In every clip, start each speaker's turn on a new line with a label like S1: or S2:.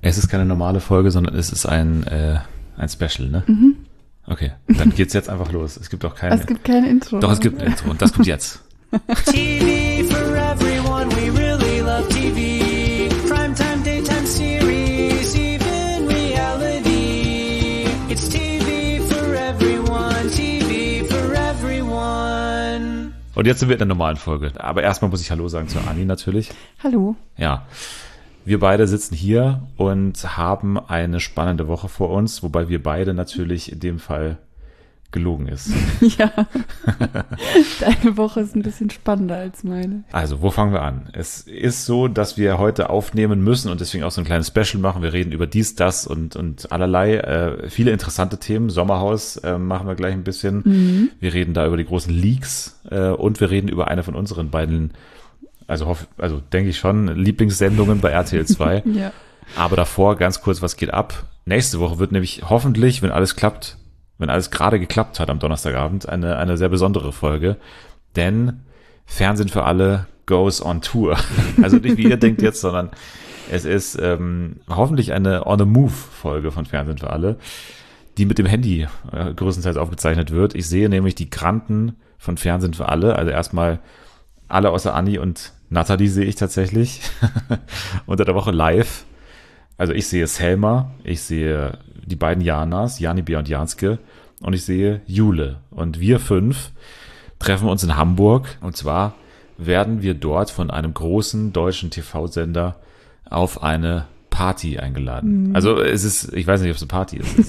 S1: Es ist keine normale Folge, sondern es ist ein Special, ne? Mhm. Okay, dann geht's jetzt einfach los. Es gibt auch kein...
S2: Es gibt kein Intro.
S1: Doch, es gibt ein Intro und das kommt jetzt.
S3: TV for everyone, we really love TV. Primetime, daytime series, even reality. It's TV for everyone, TV for everyone.
S1: Und jetzt sind wir in der normalen Folge. Aber erstmal muss ich Hallo sagen zu Anni natürlich.
S2: Hallo.
S1: Ja, wir beide sitzen hier und haben eine spannende Woche vor uns, wobei wir beide natürlich in dem Fall gelogen ist.
S2: Ja, deine Woche ist ein bisschen spannender als meine.
S1: Also, wo fangen wir an? Es ist so, dass wir heute aufnehmen müssen und deswegen auch so ein kleines Special machen. Wir reden über dies, das und allerlei. Viele interessante Themen. Sommerhaus machen wir gleich ein bisschen. Mhm. Wir reden da über die großen Leaks und wir reden über eine von unseren beiden, also denke ich schon, Lieblingssendungen bei RTL 2.
S2: Ja.
S1: Aber davor ganz kurz, was geht ab? Nächste Woche wird nämlich hoffentlich, wenn alles klappt, wenn alles gerade geklappt hat am Donnerstagabend, eine sehr besondere Folge, denn Fernsehen für alle goes on Tour. Also nicht wie ihr denkt jetzt, sondern es ist hoffentlich eine On-the-Move-Folge von Fernsehen für alle, die mit dem Handy größtenteils aufgezeichnet wird. Ich sehe nämlich die Granden von Fernsehen für alle, also erstmal alle außer Anni und Nathalie sehe ich tatsächlich unter der Woche live. Also ich sehe Selma, ich sehe die beiden Janas, Jani, Bea und Janske, und ich sehe Jule. Und wir 5 treffen uns in Hamburg. Und zwar werden wir dort von einem großen deutschen TV-Sender auf eine Party eingeladen. Mhm. Also es ist, ich weiß nicht, ob es eine Party ist.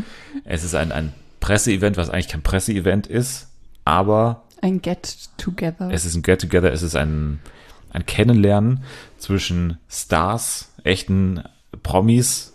S1: Es ist ein Presseevent, was eigentlich kein Presseevent ist, aber
S2: ein Get-Together.
S1: Es ist ein Get-Together, es ist ein Kennenlernen zwischen Stars, echten Promis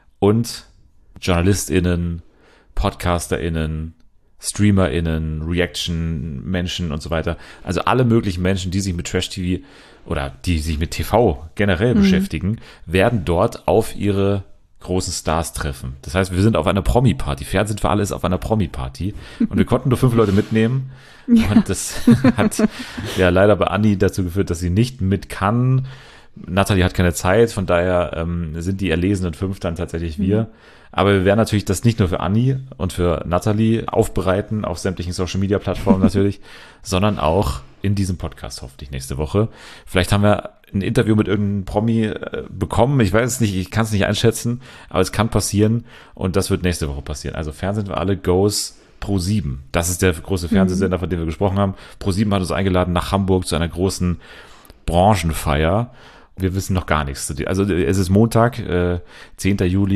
S1: und JournalistInnen, PodcasterInnen, StreamerInnen, Reaction-Menschen und so weiter. Also alle möglichen Menschen, die sich mit Trash-TV oder die sich mit TV generell beschäftigen, werden dort auf ihre großen Stars treffen. Das heißt, wir sind auf einer Promi-Party. Fernsehen für alle ist auf einer Promi-Party. Und wir konnten nur 5 Leute mitnehmen. Ja. Und das hat ja leider bei Anni dazu geführt, dass sie nicht mit kann. Nathalie hat keine Zeit, von daher sind die erlesenen 5 dann tatsächlich wir. Aber wir werden natürlich das nicht nur für Anni und für Nathalie aufbereiten, auf sämtlichen Social-Media-Plattformen natürlich, sondern auch in diesem Podcast hoffentlich nächste Woche. Vielleicht haben wir ein Interview mit irgendeinem Promi bekommen. Ich weiß es nicht, ich kann es nicht einschätzen, aber es kann passieren und das wird nächste Woche passieren. Also Fernsehen für alle goes Pro7. Das ist der große Fernsehsender, von dem wir gesprochen haben. Pro7 hat uns eingeladen nach Hamburg zu einer großen Branchenfeier. Wir wissen noch gar nichts. Also es ist Montag, 10. Juli,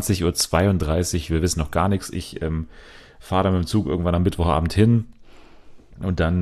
S1: 20:32 Uhr. Wir wissen noch gar nichts. Ich fahre dann mit dem Zug irgendwann am Mittwochabend hin und dann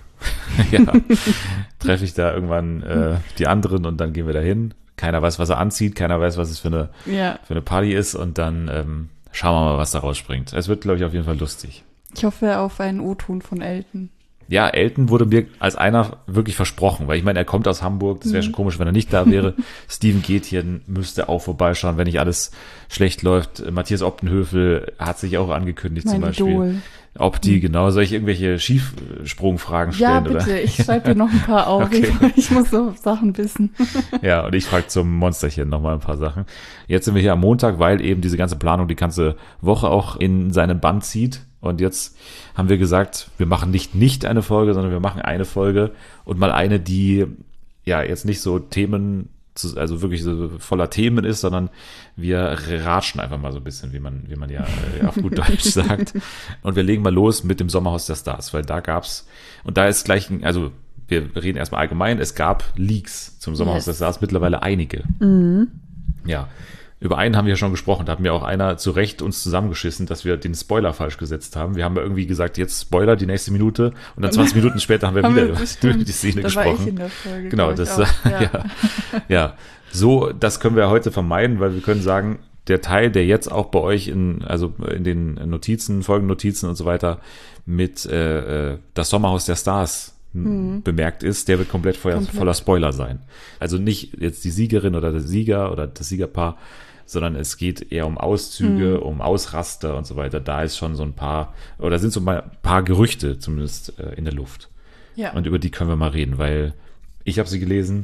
S1: treffe ich da irgendwann die anderen und dann gehen wir da hin. Keiner weiß, was er anzieht, keiner weiß, was es für eine Party ist und dann schauen wir mal, was da rausspringt. Es wird, glaube ich, auf jeden Fall lustig.
S2: Ich hoffe auf einen O-Ton von Elton.
S1: Ja, Elton wurde mir als einer wirklich versprochen, weil ich meine, er kommt aus Hamburg, das wäre schon komisch, wenn er nicht da wäre. Steven Gätjen müsste auch vorbeischauen, wenn nicht alles schlecht läuft. Matthias Optenhövel hat sich auch angekündigt zum Beispiel.
S2: Idol.
S1: Opti, genau. Soll ich irgendwelche Skisprungfragen stellen?
S2: Ja, bitte, oder? Ich schreibe dir noch ein paar auf.
S1: Okay.
S2: Ich muss so Sachen wissen.
S1: Ja, und ich frage zum Monsterchen nochmal ein paar Sachen. Jetzt sind wir hier am Montag, weil eben diese ganze Planung die ganze Woche auch in seinen Bann zieht. Und jetzt haben wir gesagt, wir machen nicht eine Folge, sondern wir machen eine Folge und mal eine, die ja jetzt nicht so also wirklich so voller Themen ist, sondern wir ratschen einfach mal so ein bisschen, wie man ja auf gut Deutsch sagt. Und wir legen mal los mit dem Sommerhaus der Stars, weil da gab's, und da ist gleich, also wir reden erstmal allgemein, es gab Leaks zum Sommerhaus der Stars, mittlerweile einige. Mhm. Ja. Über einen haben wir ja schon gesprochen, da hat mir auch einer zu Recht uns zusammengeschissen, dass wir den Spoiler falsch gesetzt haben. Wir haben ja irgendwie gesagt, jetzt Spoiler die nächste Minute und dann 20 Minuten später haben wir wieder über die Szene gesprochen.
S2: War ich in der Folge,
S1: genau, das ja. So, das können wir heute vermeiden, weil wir können sagen, der Teil, der jetzt auch bei euch in den Notizen, Folgennotizen und so weiter mit das Sommerhaus der Stars bemerkt ist, der wird komplett voller Spoiler sein. Also nicht jetzt die Siegerin oder der Sieger oder das Siegerpaar, sondern es geht eher um Auszüge, um Ausraster und so weiter. Da ist schon so ein paar Gerüchte zumindest in der Luft.
S2: Ja.
S1: Und über die können wir mal reden, weil ich habe sie gelesen,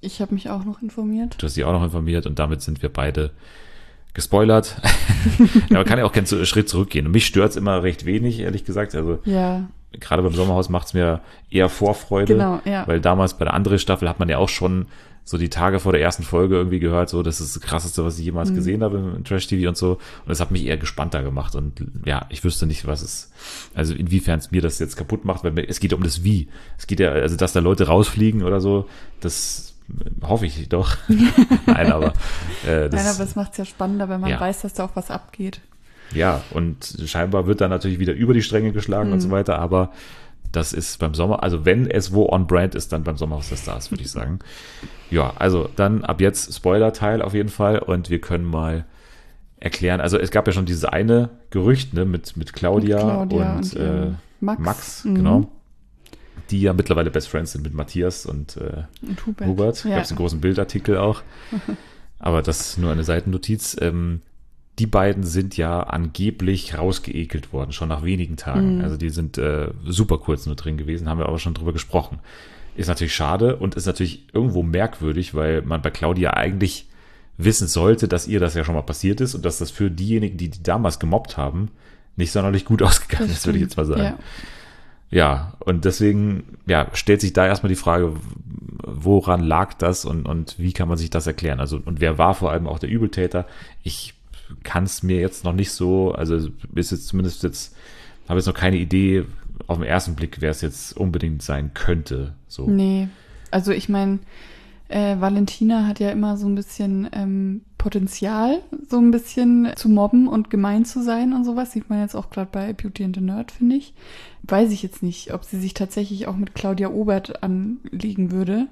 S2: Ich habe mich auch noch informiert.
S1: Du hast dich auch noch informiert und damit sind wir beide gespoilert. Ja, man kann ja auch keinen Schritt zurückgehen. Und mich stört es immer recht wenig, ehrlich gesagt. Also
S2: Ja,
S1: gerade beim Sommerhaus macht es mir eher Vorfreude.
S2: Genau, ja.
S1: Weil damals bei der anderen Staffel hat man ja auch schon so die Tage vor der ersten Folge irgendwie gehört, so, das ist das Krasseste, was ich jemals gesehen habe im Trash-TV und so. Und das hat mich eher gespannter gemacht. Und ja, ich wüsste nicht, also inwiefern es mir das jetzt kaputt macht, weil es geht um das Wie. Es geht ja, also dass da Leute rausfliegen oder so, das hoffe ich doch. Nein, aber
S2: Nein, aber es macht es ja spannender, wenn man
S1: Ja.
S2: weiß, dass da auch was abgeht.
S1: ja, und scheinbar wird dann natürlich wieder über die Stränge geschlagen und so weiter, aber das ist beim Sommer, also wenn es wo on brand ist, dann beim Sommerhaus der Stars, würde ich sagen. Ja, also dann ab jetzt Spoiler-Teil auf jeden Fall und wir können mal erklären, also es gab ja schon dieses eine Gerücht, ne, mit Claudia, und Max, genau, die ja mittlerweile Best Friends sind mit Matthias und
S2: Und Hubert.
S1: Hubert.
S2: Ja.
S1: Gab es einen großen Bildartikel auch. Aber das ist nur eine Seitennotiz. Die beiden sind ja angeblich rausgeekelt worden, schon nach wenigen Tagen. Also die sind super kurz nur drin gewesen, haben wir aber schon drüber gesprochen. Ist natürlich schade und ist natürlich irgendwo merkwürdig, weil man bei Claudia eigentlich wissen sollte, dass ihr das ja schon mal passiert ist und dass das für diejenigen, die damals gemobbt haben, nicht sonderlich gut ausgegangen ist, würde ich jetzt mal sagen.
S2: Ja.
S1: Ja, und deswegen stellt sich da erstmal die Frage, woran lag das und wie kann man sich das erklären? Also, und wer war vor allem auch der Übeltäter? Ich kann es mir jetzt noch nicht so, also ist jetzt zumindest habe jetzt noch keine Idee auf den ersten Blick, wer es jetzt unbedingt sein könnte. So.
S2: Nee, also ich meine, Valentina hat ja immer so ein bisschen Potenzial, so ein bisschen zu mobben und gemein zu sein und sowas. Sieht man jetzt auch gerade bei Beauty and the Nerd, finde ich. Weiß ich jetzt nicht, ob sie sich tatsächlich auch mit Claudia Obert anlegen würde.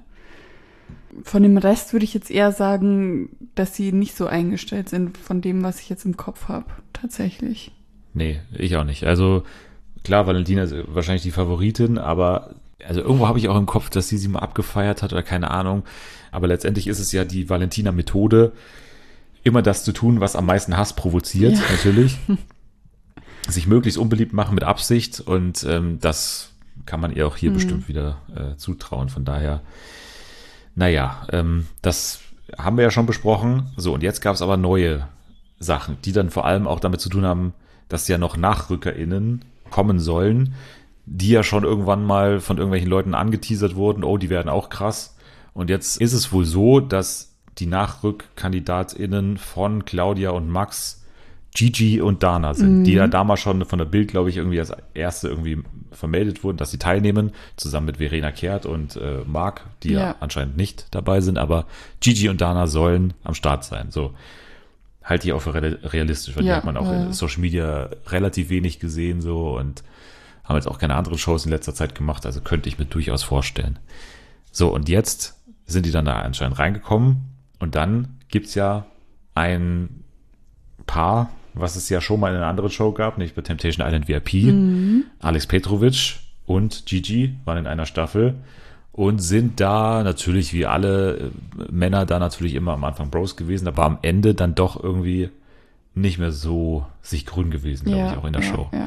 S2: Von dem Rest würde ich jetzt eher sagen, dass sie nicht so eingestellt sind von dem, was ich jetzt im Kopf habe, tatsächlich.
S1: Nee, ich auch nicht. Also klar, Valentina ist wahrscheinlich die Favoritin, aber also irgendwo habe ich auch im Kopf, dass sie mal abgefeiert hat oder keine Ahnung. Aber letztendlich ist es ja die Valentina-Methode, immer das zu tun, was am meisten Hass provoziert, natürlich. Sich möglichst unbeliebt machen mit Absicht und das kann man ihr auch hier bestimmt wieder zutrauen. Von daher, naja, das haben wir ja schon besprochen. So, und jetzt gab es aber neue Sachen, die dann vor allem auch damit zu tun haben, dass ja noch NachrückerInnen kommen sollen, die ja schon irgendwann mal von irgendwelchen Leuten angeteasert wurden, oh, die werden auch krass. Und jetzt ist es wohl so, dass die NachrückkandidatInnen von Claudia und Max Gigi und Dana sind, die ja damals schon von der Bild, glaube ich, irgendwie als erste irgendwie vermeldet wurden, dass sie teilnehmen, zusammen mit Verena Kehrt und Marc, die ja anscheinend nicht dabei sind, aber Gigi und Dana sollen am Start sein. So, halte ich auch für realistisch, weil die hat man auch in Social Media relativ wenig gesehen so und haben jetzt auch keine anderen Shows in letzter Zeit gemacht, also könnte ich mir durchaus vorstellen. So, und jetzt sind die dann da anscheinend reingekommen und dann gibt's ja ein Paar, was es ja schon mal in einer anderen Show gab, nicht bei Temptation Island VIP. Alex Petrovic und Gigi waren in einer Staffel und sind da natürlich wie alle Männer da natürlich immer am Anfang Bros gewesen, aber am Ende dann doch irgendwie nicht mehr so sich grün gewesen, glaube ich, auch in der Show.
S2: Ja.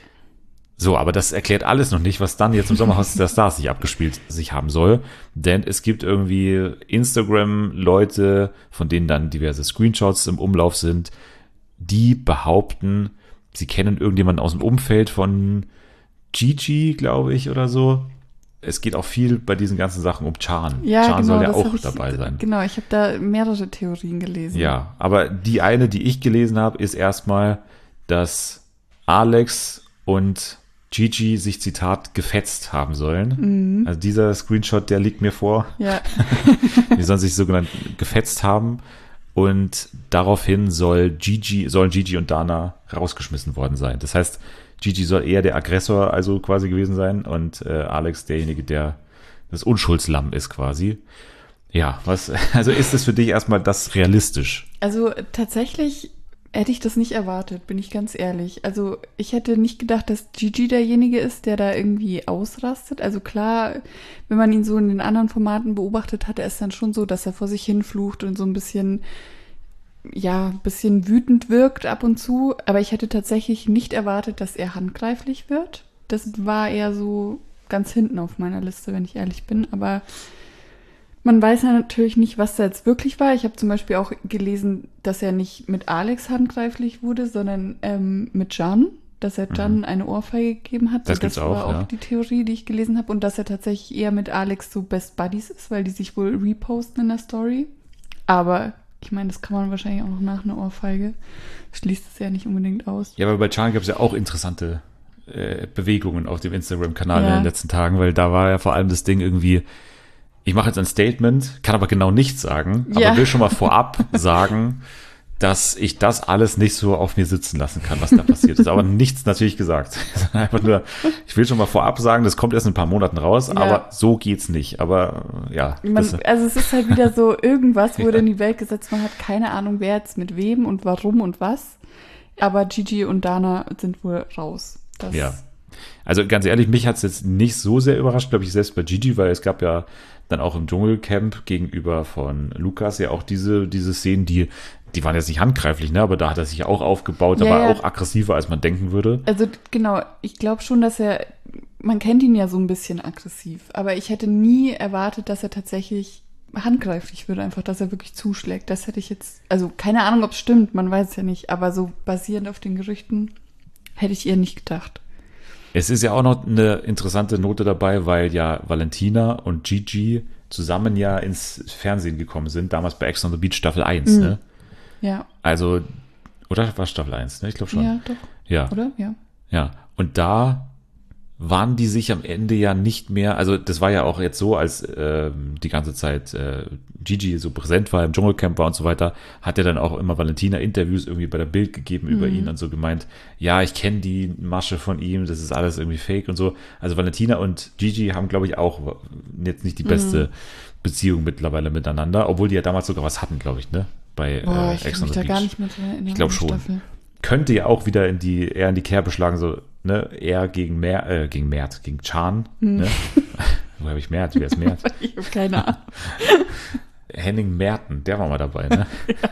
S1: So, aber das erklärt alles noch nicht, was dann jetzt im Sommerhaus der Stars sich abgespielt sich haben soll. Denn es gibt irgendwie Instagram-Leute, von denen dann diverse Screenshots im Umlauf sind, die behaupten, sie kennen irgendjemanden aus dem Umfeld von Gigi, glaube ich, oder so. Es geht auch viel bei diesen ganzen Sachen um Can.
S2: Ja,
S1: Can
S2: genau,
S1: soll ja
S2: das
S1: auch
S2: hab ich,
S1: dabei sein.
S2: Genau, ich habe da mehrere Theorien gelesen.
S1: Ja, aber die eine, die ich gelesen habe, ist erstmal, dass Alex und Gigi sich, Zitat, gefetzt haben sollen. Also dieser Screenshot, der liegt mir vor.
S2: Ja.
S1: Die sollen sich sogenannt gefetzt haben. Und daraufhin sollen Gigi und Dana rausgeschmissen worden sein. Das heißt, Gigi soll eher der Aggressor also quasi gewesen sein und Alex derjenige, der das Unschuldslamm ist quasi. Ja, also ist es für dich erstmal das realistisch?
S2: Also tatsächlich hätte ich das nicht erwartet, bin ich ganz ehrlich. Also ich hätte nicht gedacht, dass Gigi derjenige ist, der da irgendwie ausrastet. Also klar, wenn man ihn so in den anderen Formaten beobachtet hat, ist dann schon so, dass er vor sich hin flucht und so ein bisschen wütend wirkt ab und zu. Aber ich hätte tatsächlich nicht erwartet, dass er handgreiflich wird. Das war eher so ganz hinten auf meiner Liste, wenn ich ehrlich bin. Aber Man weiß ja natürlich nicht, was da jetzt wirklich war. Ich habe zum Beispiel auch gelesen, dass er nicht mit Alex handgreiflich wurde, sondern mit Can, dass er Can eine Ohrfeige gegeben hat.
S1: Das gibt's
S2: war
S1: auch, ja.
S2: die Theorie, die ich gelesen habe. Und dass er tatsächlich eher mit Alex so Best Buddies ist, weil die sich wohl reposten in der Story. Aber ich meine, das kann man wahrscheinlich auch noch nach einer Ohrfeige. Schließt es ja nicht unbedingt aus.
S1: Ja, aber bei Can gab es ja auch interessante Bewegungen auf dem Instagram-Kanal in
S2: Ja.
S1: den letzten Tagen, weil da war ja vor allem das Ding irgendwie, ich mache jetzt ein Statement, kann aber genau nichts sagen,
S2: Ja.
S1: aber will schon mal vorab sagen, dass ich das alles nicht so auf mir sitzen lassen kann, was da passiert ist. Aber nichts natürlich gesagt. Einfach nur, ich will schon mal vorab sagen, das kommt erst in ein paar Monaten raus,
S2: Ja.
S1: aber so geht's nicht. Aber ja.
S2: Also es ist halt wieder so, irgendwas wurde in die Welt gesetzt, man hat keine Ahnung, wer jetzt mit wem und warum und was. Aber Gigi und Dana sind wohl raus. Das,
S1: Ja. Also ganz ehrlich, mich hat es jetzt nicht so sehr überrascht, glaube ich, selbst bei Gigi, weil es gab ja dann auch im Dschungelcamp gegenüber von Lukas ja auch diese Szenen, die waren jetzt nicht handgreiflich, ne? Aber da hat er sich auch aufgebaut, da
S2: Ja,
S1: war er
S2: ja.
S1: auch aggressiver, als man denken würde.
S2: Also genau, ich glaube schon, dass man kennt ihn ja so ein bisschen aggressiv, aber ich hätte nie erwartet, dass er tatsächlich handgreiflich wird, einfach, dass er wirklich zuschlägt. Das hätte ich jetzt, also keine Ahnung, ob es stimmt, man weiß es ja nicht, aber so basierend auf den Gerüchten hätte ich eher nicht gedacht.
S1: Es ist ja auch noch eine interessante Note dabei, weil ja Valentina und Gigi zusammen ja ins Fernsehen gekommen sind, damals bei Ex on the Beach Staffel 1, ne?
S2: Ja.
S1: Also, oder war Staffel 1, ne? Ich glaube schon.
S2: Ja, doch.
S1: Ja.
S2: Oder? Ja.
S1: Ja, und da waren die sich am Ende ja nicht mehr, also das war ja auch jetzt so, als die ganze Zeit Gigi so präsent war, im Dschungelcamp war und so weiter, hat er dann auch immer Valentina Interviews irgendwie bei der Bild gegeben über ihn und so gemeint, ja, ich kenne die Masche von ihm, das ist alles irgendwie fake und so. Also Valentina und Gigi haben, glaube ich, auch jetzt nicht die beste Beziehung mittlerweile miteinander, obwohl die ja damals sogar was hatten, glaube ich, ne? Bei
S2: Boah, ich
S1: Ex
S2: kann
S1: on
S2: mich
S1: the
S2: da gar
S1: Beach.
S2: nicht mehr dran erinnern.
S1: Ich glaube
S2: an die
S1: schon.
S2: Staffel.
S1: Könnte ja auch wieder eher in die Kerbe schlagen, so, ne, eher gegen Can, ne? Wo habe ich Mert? Wer ist Mert?
S2: Ich habe keine Ahnung.
S1: Henning Merten, der war mal dabei, ne?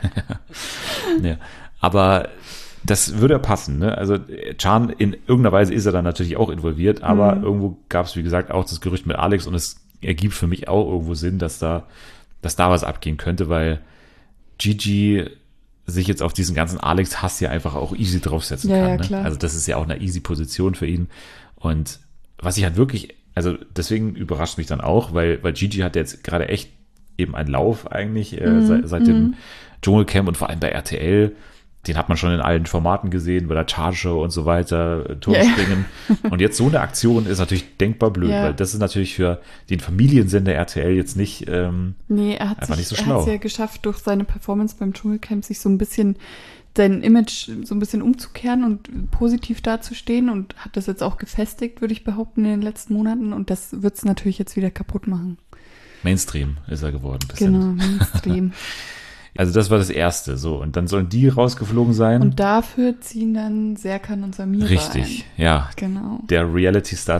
S1: Ja. Aber das würde passen, ne? Also Can, in irgendeiner Weise ist er dann natürlich auch involviert, aber irgendwo gab es, wie gesagt, auch das Gerücht mit Alex und es ergibt für mich auch irgendwo Sinn, dass da was abgehen könnte, weil Gigi sich jetzt auf diesen ganzen Alex-Hass ja einfach auch easy draufsetzen
S2: Ja,
S1: kann.
S2: ja,
S1: Ne?
S2: klar.
S1: Also das ist ja auch eine easy Position für ihn. Und was ich halt wirklich, also deswegen überrascht mich dann auch, weil Gigi hat jetzt gerade echt eben einen Lauf eigentlich seit dem Dschungelcamp und vor allem bei RTL. Den hat man schon in allen Formaten gesehen, bei der Chartshow und so weiter, Turmspringen. Und jetzt so eine Aktion ist natürlich denkbar blöd,
S2: Ja.
S1: weil das ist natürlich für den Familiensender RTL jetzt nicht
S2: Nee, er hat
S1: einfach nicht so
S2: es
S1: schlau.
S2: ja geschafft, durch seine Performance beim Dschungelcamp sich so ein bisschen sein Image so ein bisschen umzukehren und positiv dazustehen und hat das jetzt auch gefestigt, würde ich behaupten, in den letzten Monaten. Und das wird es natürlich jetzt wieder kaputt machen.
S1: Mainstream ist er geworden. Ein bisschen.
S2: Genau, Mainstream.
S1: Also das war das Erste. So, und dann sollen die rausgeflogen sein.
S2: Und dafür ziehen dann Serkan und Samira
S1: Richtig, ja.
S2: ein. Genau.
S1: Der Reality-Star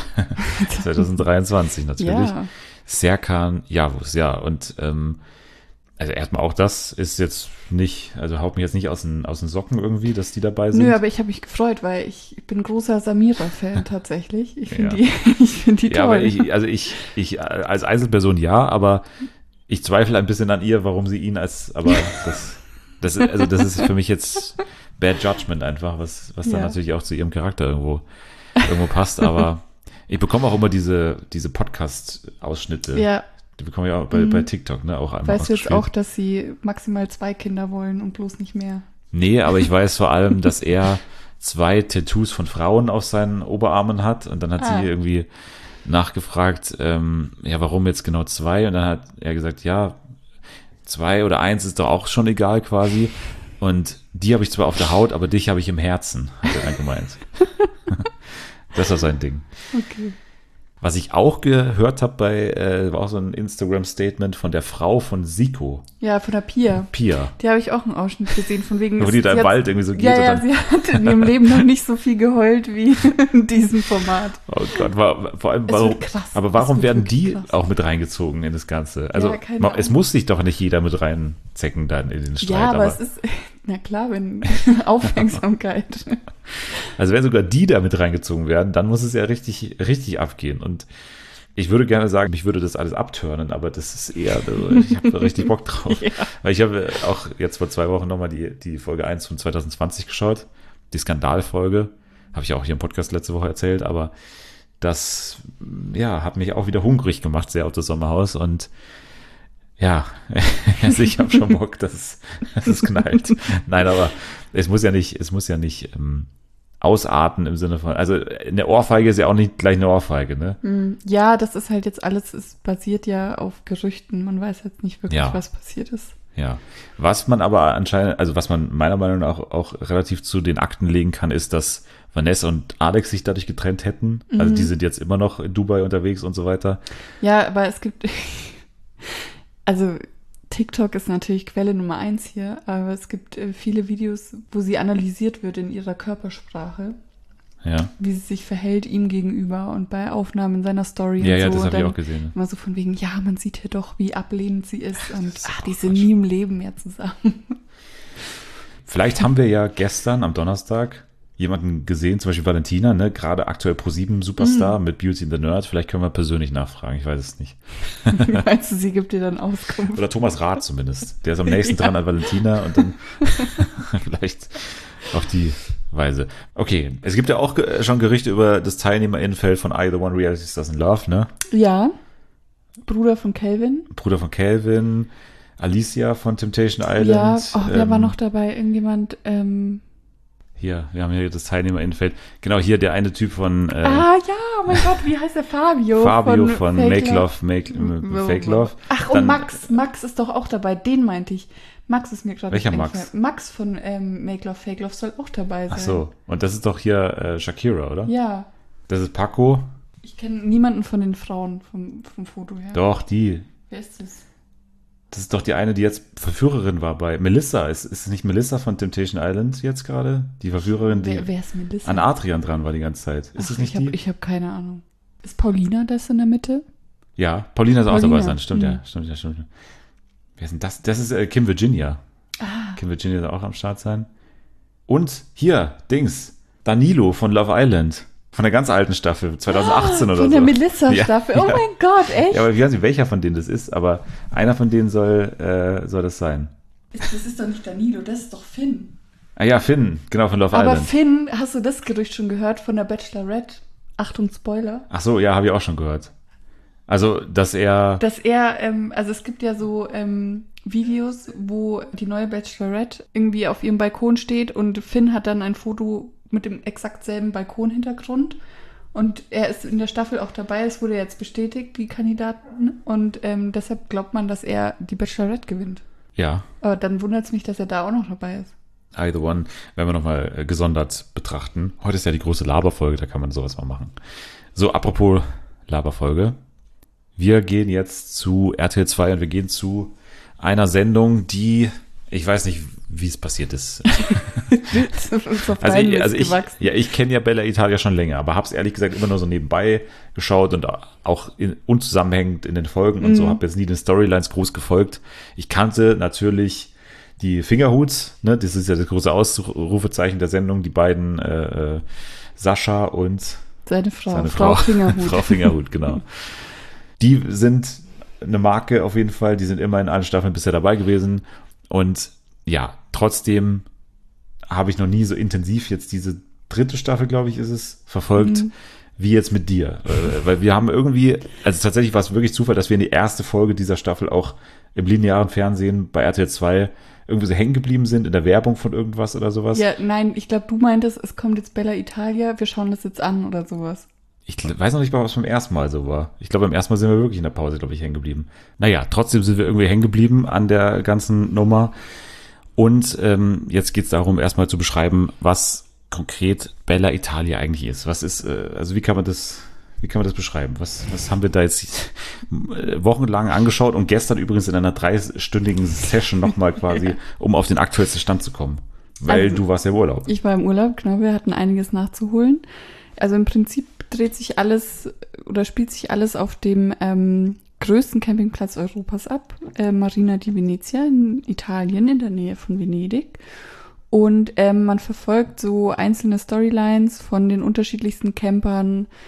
S1: 2023 natürlich.
S2: Ja.
S1: Serkan Yavuz, ja. Und also erstmal auch das ist jetzt nicht, also haut mich jetzt nicht aus den Socken irgendwie, dass die dabei sind.
S2: Nö, aber ich habe mich gefreut, weil ich bin großer Samira-Fan tatsächlich. Ich finde
S1: Ja.
S2: die
S1: Ja, aber
S2: toll.
S1: ich als Einzelperson ja, aber ich zweifle ein bisschen an ihr, warum sie ihn aber das ist für mich jetzt Bad Judgment einfach, was dann
S2: Ja.
S1: natürlich auch zu ihrem Charakter irgendwo passt, aber ich bekomme auch immer diese Podcast-Ausschnitte.
S2: Ja,
S1: Die bekomme ich auch bei TikTok, ne, auch einmal
S2: weißt du jetzt
S1: ausgespielt.
S2: auch, dass sie maximal 2 Kinder wollen und bloß nicht mehr?
S1: Nee, aber ich weiß vor allem, dass er 2 Tattoos von Frauen auf seinen Oberarmen hat und dann hat
S2: Ah.
S1: sie irgendwie nachgefragt, ja, warum jetzt genau 2? Und dann hat er gesagt, ja, 2 oder 1 ist doch auch schon egal quasi. Und die habe ich zwar auf der Haut, aber dich habe ich im Herzen, hat er dann gemeint. Das war sein Ding.
S2: Okay.
S1: Was ich auch gehört habe war auch so ein Instagram-Statement von der Frau von Siko,
S2: Ja, von der Pia.
S1: Pia.
S2: Die habe ich auch einen Ausschnitt gesehen, von wegen.
S1: Wo die da im
S2: sie hat-
S1: Wald irgendwie so geht
S2: Ja,
S1: und
S2: ja,
S1: dann,
S2: sie hat in ihrem Leben noch nicht so viel geheult wie in diesem Format.
S1: oh Gott, vor allem,
S2: Es
S1: warum,
S2: wird krass.
S1: aber
S2: Es
S1: warum
S2: wird
S1: werden
S2: wirklich
S1: die
S2: krass.
S1: auch mit reingezogen in das Ganze? Also,
S2: Ja, keine
S1: es
S2: Ahnung.
S1: muss sich doch nicht jeder mit reinzecken dann in den Streit.
S2: Ja, aber es ist, na klar, wenn Aufmerksamkeit.
S1: Also wenn sogar die da mit reingezogen werden, dann muss es ja richtig, richtig abgehen. Und Ich würde gerne sagen, mich würde das alles abturnen, aber das ist eher, also ich habe da richtig Bock drauf.
S2: Ja.
S1: Weil ich habe auch jetzt vor 2 Wochen nochmal die Folge 1 von 2020 geschaut. Die Skandalfolge. Habe ich auch hier im Podcast letzte Woche erzählt, aber das, ja, hat mich auch wieder hungrig gemacht, sehr auf das Sommerhaus. Und ja, also ich habe schon Bock, dass es knallt. Nein, aber es muss ja nicht ausarten im Sinne von, also eine Ohrfeige ist ja auch nicht gleich eine Ohrfeige, ne?
S2: Ja, das ist halt jetzt alles, es basiert ja auf Gerüchten. Man weiß jetzt nicht wirklich,
S1: Ja.
S2: was passiert ist.
S1: Ja. Was man aber anscheinend, also was man meiner Meinung nach auch relativ zu den Akten legen kann, ist, dass Vanessa und Alex sich dadurch getrennt hätten. Also die sind jetzt immer noch in Dubai unterwegs und so weiter.
S2: Ja, aber es gibt, also TikTok ist natürlich Quelle Nummer 1 hier, aber es gibt viele Videos, wo sie analysiert wird in ihrer Körpersprache,
S1: Ja.
S2: wie sie sich verhält ihm gegenüber und bei Aufnahmen in seiner Story
S1: Ja,
S2: und
S1: ja,
S2: so.
S1: das
S2: und
S1: habe ich
S2: dann
S1: auch gesehen.
S2: immer so von wegen, ja, man sieht hier doch, wie ablehnend sie ist und
S1: ist
S2: ach,
S1: auch
S2: die sind nie im Leben mehr zusammen.
S1: Vielleicht haben wir ja gestern am Donnerstag jemanden gesehen, zum Beispiel Valentina, ne, gerade aktuell Pro7 Superstar mit Beauty and the Nerd. Vielleicht können wir persönlich nachfragen, ich weiß es nicht.
S2: Meinst du, sie gibt dir dann Auskunft?
S1: Oder Thomas Rath zumindest. Der ist am nächsten dran an Valentina und dann vielleicht auf die Weise. Okay, es gibt ja auch schon Gerüchte über das Teilnehmerinnenfeld von I, The One Reality Stars in Love, ne?
S2: Ja, Bruder von Calvin.
S1: Bruder von Calvin, Alicia von Temptation Island.
S2: Ja, wer war noch dabei? Irgendjemand,
S1: Hier, wir haben hier das Teilnehmerinnenfeld. Genau, hier der eine Typ von
S2: ja, oh mein Gott, wie heißt der? Fabio
S1: von Make Love, Fake Love.
S2: Ach,
S1: Dann-
S2: und Max ist doch auch dabei, den meinte ich. Max ist mir gerade
S1: Welcher
S2: nicht
S1: Max?
S2: eingefallen. Max von Make Love, Fake Love soll auch dabei sein.
S1: Ach so, und das ist doch hier Shakira, oder?
S2: Ja,
S1: Das ist Paco.
S2: ich kenne niemanden von den Frauen vom Foto her.
S1: Doch, die.
S2: Wer ist das?
S1: Das ist doch die eine, die jetzt Verführerin war bei Melissa. Ist es nicht Melissa von Temptation Island jetzt gerade? Die Verführerin, die
S2: Wer ist Melissa?
S1: an Adrian dran war die ganze Zeit. Ist
S2: Ach,
S1: es nicht
S2: ich
S1: die?
S2: Ich habe keine Ahnung. Ist Paulina das in der Mitte?
S1: Ja, Paulina soll auch
S2: Paulina.
S1: dabei sein. Stimmt, ja. Stimmt. Wer ist denn das? Das ist Kim Virginia. Kim Virginia soll auch am Start sein. Und hier, Danilo von Love Island. Von der ganz alten Staffel, 2018 oder so.
S2: Von der Melissa-Staffel.
S1: Ja,
S2: Oh
S1: ja.
S2: mein Gott, echt?
S1: Ja, aber ich weiß nicht, welcher von denen das ist, aber einer von denen soll das sein.
S2: Das ist doch nicht Danilo, das ist doch Finn.
S1: Ah ja, Finn, genau, von Love
S2: Aber
S1: Island.
S2: Finn, hast du das Gerücht schon gehört von der Bachelorette? Achtung, Spoiler.
S1: Ach so, ja, habe ich auch schon gehört. Also, dass er...
S2: Dass er, also es gibt ja so Videos, wo die neue Bachelorette irgendwie auf ihrem Balkon steht und Finn hat dann ein Foto mit dem exakt selben Balkonhintergrund. Und er ist in der Staffel auch dabei, es wurde jetzt bestätigt, die Kandidaten. Und deshalb glaubt man, dass er die Bachelorette gewinnt.
S1: Ja,
S2: Aber dann wundert es mich, dass er da auch noch dabei ist.
S1: I, The One, werden wir nochmal gesondert betrachten. Heute ist ja die große Laberfolge, da kann man sowas mal machen. So, apropos Laberfolge. Wir gehen jetzt zu RTL 2 und wir gehen zu einer Sendung, die, ich weiß nicht, wie es passiert ist. Ich kenne ja Bella Italia schon länger, aber habe es ehrlich gesagt immer nur so nebenbei geschaut und auch unzusammenhängend in den Folgen und so, habe jetzt nie den Storylines groß gefolgt. Ich kannte natürlich die Fingerhuts, ne, das ist ja das große Ausrufezeichen der Sendung, die beiden Sascha und
S2: Seine Frau,
S1: seine
S2: Frau Fingerhut.
S1: Frau Fingerhut, genau. Die sind eine Marke auf jeden Fall, die sind immer in allen Staffeln bisher dabei gewesen und ja, trotzdem habe ich noch nie so intensiv jetzt diese 3. Staffel, glaube ich, ist es, verfolgt, wie jetzt mit dir. Weil wir haben irgendwie, also tatsächlich war es wirklich Zufall, dass wir in die erste Folge dieser Staffel auch im linearen Fernsehen bei RTL 2 irgendwie so hängen geblieben sind, in der Werbung von irgendwas oder sowas.
S2: Ja, nein, ich glaube, du meintest, es kommt jetzt Bella Italia, wir schauen das jetzt an oder sowas.
S1: Ich weiß noch nicht mal, was beim ersten Mal so war. Ich glaube, beim ersten Mal sind wir wirklich in der Pause, glaube ich, hängen geblieben. Naja, trotzdem sind wir irgendwie hängen geblieben an der ganzen Nummer. Und jetzt geht es darum, erstmal zu beschreiben, was konkret Bella Italia eigentlich ist. Was ist, also wie kann man das beschreiben? Was haben wir da jetzt wochenlang angeschaut und gestern übrigens in einer 3-stündigen Session nochmal quasi, um auf den aktuellsten Stand zu kommen? Weil
S2: Also,
S1: du warst ja im Urlaub.
S2: Ich war im Urlaub, genau, wir hatten einiges nachzuholen. Also im Prinzip dreht sich alles oder spielt sich alles auf dem größten Campingplatz Europas ab, Marina di Venezia in Italien, in der Nähe von Venedig. Und man verfolgt so einzelne Storylines von den unterschiedlichsten Campern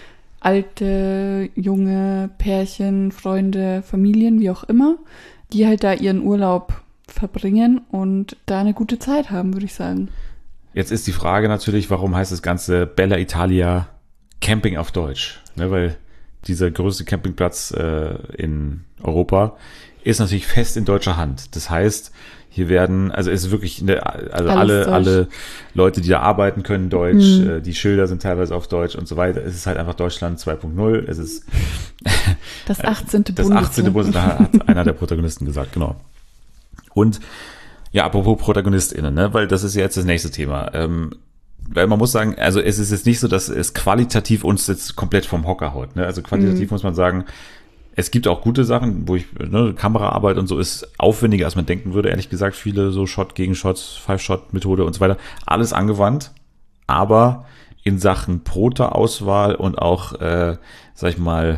S2: alte, junge Pärchen, Freunde, Familien, wie auch immer, die halt da ihren Urlaub verbringen und da eine gute Zeit haben, würde ich sagen.
S1: Jetzt ist die Frage natürlich, warum heißt das Ganze Bella Italia Camping auf Deutsch? Ne, weil dieser größte Campingplatz in Europa ist natürlich fest in deutscher Hand. Das heißt, hier werden, also es ist wirklich, alle Leute, die da arbeiten, können Deutsch, die Schilder sind teilweise auf Deutsch und so weiter. Es ist halt einfach Deutschland 2.0. Es ist
S2: das 18.
S1: Das 18. Bundesland hat einer der Protagonisten gesagt, genau. Und ja, apropos ProtagonistInnen, ne, weil das ist ja jetzt das nächste Thema. Weil man muss sagen, also es ist jetzt nicht so, dass es qualitativ uns jetzt komplett vom Hocker haut. Ne? Also qualitativ muss man sagen, es gibt auch gute Sachen, wo Kameraarbeit und so ist aufwendiger, als man denken würde. Ehrlich gesagt, viele so Shot gegen Shot, Five-Shot-Methode und so weiter. Alles angewandt, aber in Sachen Prota-Auswahl und auch, sag ich mal,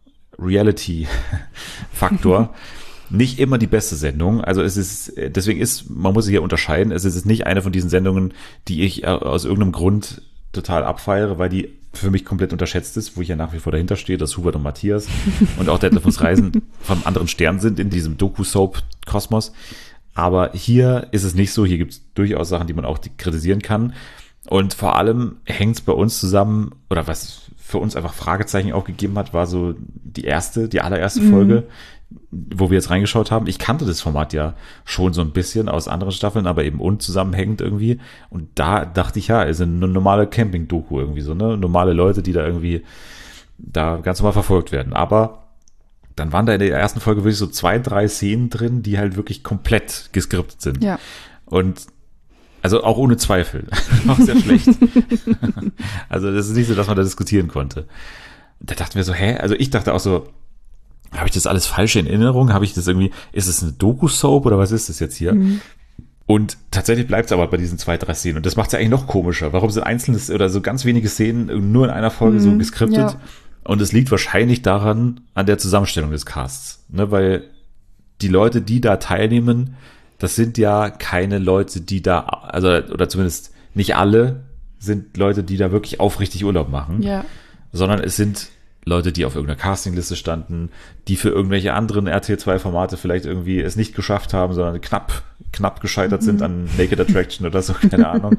S1: Reality-Faktor nicht immer die beste Sendung. Also es ist, deswegen man muss sich hier unterscheiden. Es ist nicht eine von diesen Sendungen, die ich aus irgendeinem Grund total abfeiere, weil die für mich komplett unterschätzt ist, wo ich ja nach wie vor dahinter stehe, dass Hubert und Matthias und auch Detlefs Reisen vom anderen Stern sind in diesem Doku-Soap-Kosmos. Aber hier ist es nicht so. Hier gibt es durchaus Sachen, die man auch kritisieren kann. Und vor allem hängt es bei uns zusammen, oder was für uns einfach Fragezeichen auch gegeben hat, war so die allererste Folge, wo wir jetzt reingeschaut haben. Ich kannte das Format ja schon so ein bisschen aus anderen Staffeln, aber eben unzusammenhängend irgendwie. Und da dachte ich, ja, ist eine normale Camping-Doku irgendwie so, ne? Normale Leute, die da irgendwie da ganz normal verfolgt werden. Aber dann waren da in der ersten Folge wirklich so 2-3 Szenen drin, die halt wirklich komplett geskriptet sind.
S2: Ja.
S1: Und also auch ohne Zweifel. Auch sehr schlecht. Also das ist nicht so, dass man da diskutieren konnte. Da dachten wir so, also ich dachte auch so, habe ich das alles falsch in Erinnerung? Habe ich das irgendwie, ist es eine Doku-Soap oder was ist das jetzt hier? Und tatsächlich bleibt es aber bei diesen 2-3 Szenen. Und das macht es ja eigentlich noch komischer. Warum sind einzelne oder so ganz wenige Szenen nur in einer Folge so geskriptet?
S2: Ja.
S1: Und es liegt wahrscheinlich daran, an der Zusammenstellung des Casts. Ne? Weil die Leute, die da teilnehmen, das sind ja keine Leute, die da, also, oder zumindest nicht alle, sind Leute, die da wirklich aufrichtig Urlaub machen.
S2: Ja.
S1: Sondern es sind Leute, die auf irgendeiner Castingliste standen, die für irgendwelche anderen RTL2-Formate vielleicht irgendwie es nicht geschafft haben, sondern knapp gescheitert sind an Naked Attraction oder so, keine Ahnung.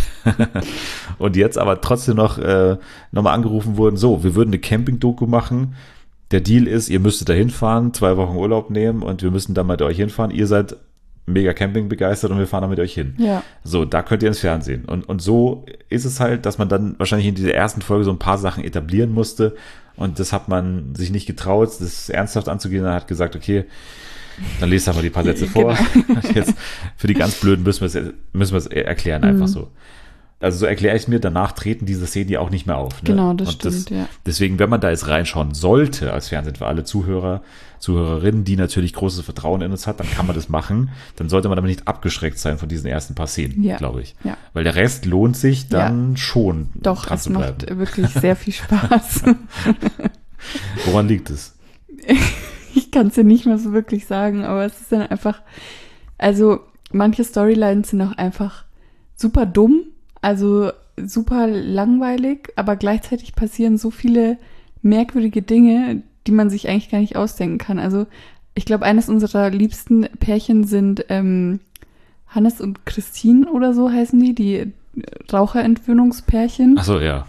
S1: Und jetzt aber trotzdem nochmal angerufen wurden, so, wir würden eine Camping-Doku machen. Der Deal ist, ihr müsstet da hinfahren, 2 Wochen Urlaub nehmen und wir müssen dann mit euch hinfahren. Ihr seid mega Camping begeistert und wir fahren da mit euch hin.
S2: Ja.
S1: So, da könnt ihr ins Fernsehen. Und so ist es halt, dass man dann wahrscheinlich in dieser ersten Folge so ein paar Sachen etablieren musste. Und das hat man sich nicht getraut, das ernsthaft anzugehen. Dann hat gesagt, okay, dann lest halt mal die paar Sätze vor. Genau. Jetzt für die ganz Blöden müssen wir es erklären, einfach so. Also so erkläre ich es mir, danach treten diese Szenen ja auch nicht mehr auf. Ne?
S2: Genau, das stimmt, ja.
S1: Deswegen, wenn man da jetzt reinschauen sollte als Fernsehen für alle Zuhörerinnen, die natürlich großes Vertrauen in uns hat, dann kann man das machen. Dann sollte man aber nicht abgeschreckt sein von diesen ersten paar Szenen, glaube ich.
S2: Ja.
S1: Weil der Rest lohnt sich dann schon,
S2: doch,
S1: dran
S2: es
S1: zu bleiben.
S2: macht wirklich sehr viel Spaß.
S1: Woran liegt es?
S2: Ich kann es dir nicht mehr so wirklich sagen, aber es ist dann einfach, also manche Storylines sind auch einfach super dumm, also super langweilig, aber gleichzeitig passieren so viele merkwürdige Dinge, die man sich eigentlich gar nicht ausdenken kann. Also ich glaube, eines unserer liebsten Pärchen sind Hannes und Christine oder so heißen die Raucherentwöhnungspärchen.
S1: Ach so, ja.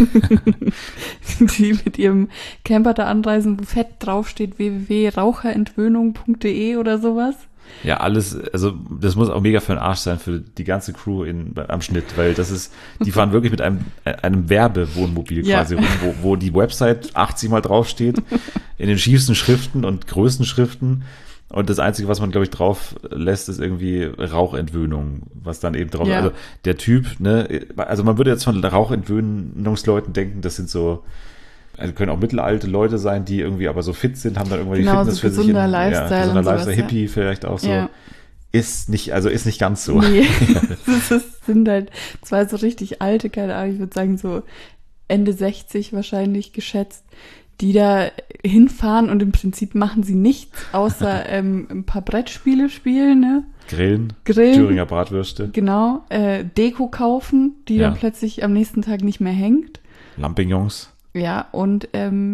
S2: Die mit ihrem Camper da anreisen, wo fett draufsteht www.raucherentwöhnung.de oder sowas.
S1: Ja, alles, also das muss auch mega für den Arsch sein, für die ganze Crew am Schnitt, weil die fahren wirklich mit einem Werbewohnmobil quasi rum, wo die Website 80 Mal draufsteht, in den schiefsten Schriften und größten Schriften. Und das Einzige, was man, glaube ich, drauf lässt, ist irgendwie Rauchentwöhnung, was dann eben drauf, also der Typ, ne, also man würde jetzt von Rauchentwöhnungsleuten denken, das sind so, also können auch mittelalte Leute sein, die irgendwie aber so fit sind, haben dann irgendwann die Fitness
S2: so
S1: für sich.
S2: Gesunder Lifestyle.
S1: Gesunder Lifestyle,
S2: sowas,
S1: Hippie vielleicht auch so.
S2: Ja.
S1: Ist nicht ganz so.
S2: Nee, das sind halt 2 so richtig alte, keine Ahnung, ich würde sagen so Ende 60 wahrscheinlich geschätzt, die da hinfahren und im Prinzip machen sie nichts, außer ein paar Brettspiele spielen, ne?
S1: Grillen, Thüringer Bratwürste.
S2: Genau, Deko kaufen, die dann plötzlich am nächsten Tag nicht mehr hängt.
S1: Lampignons.
S2: Ja, und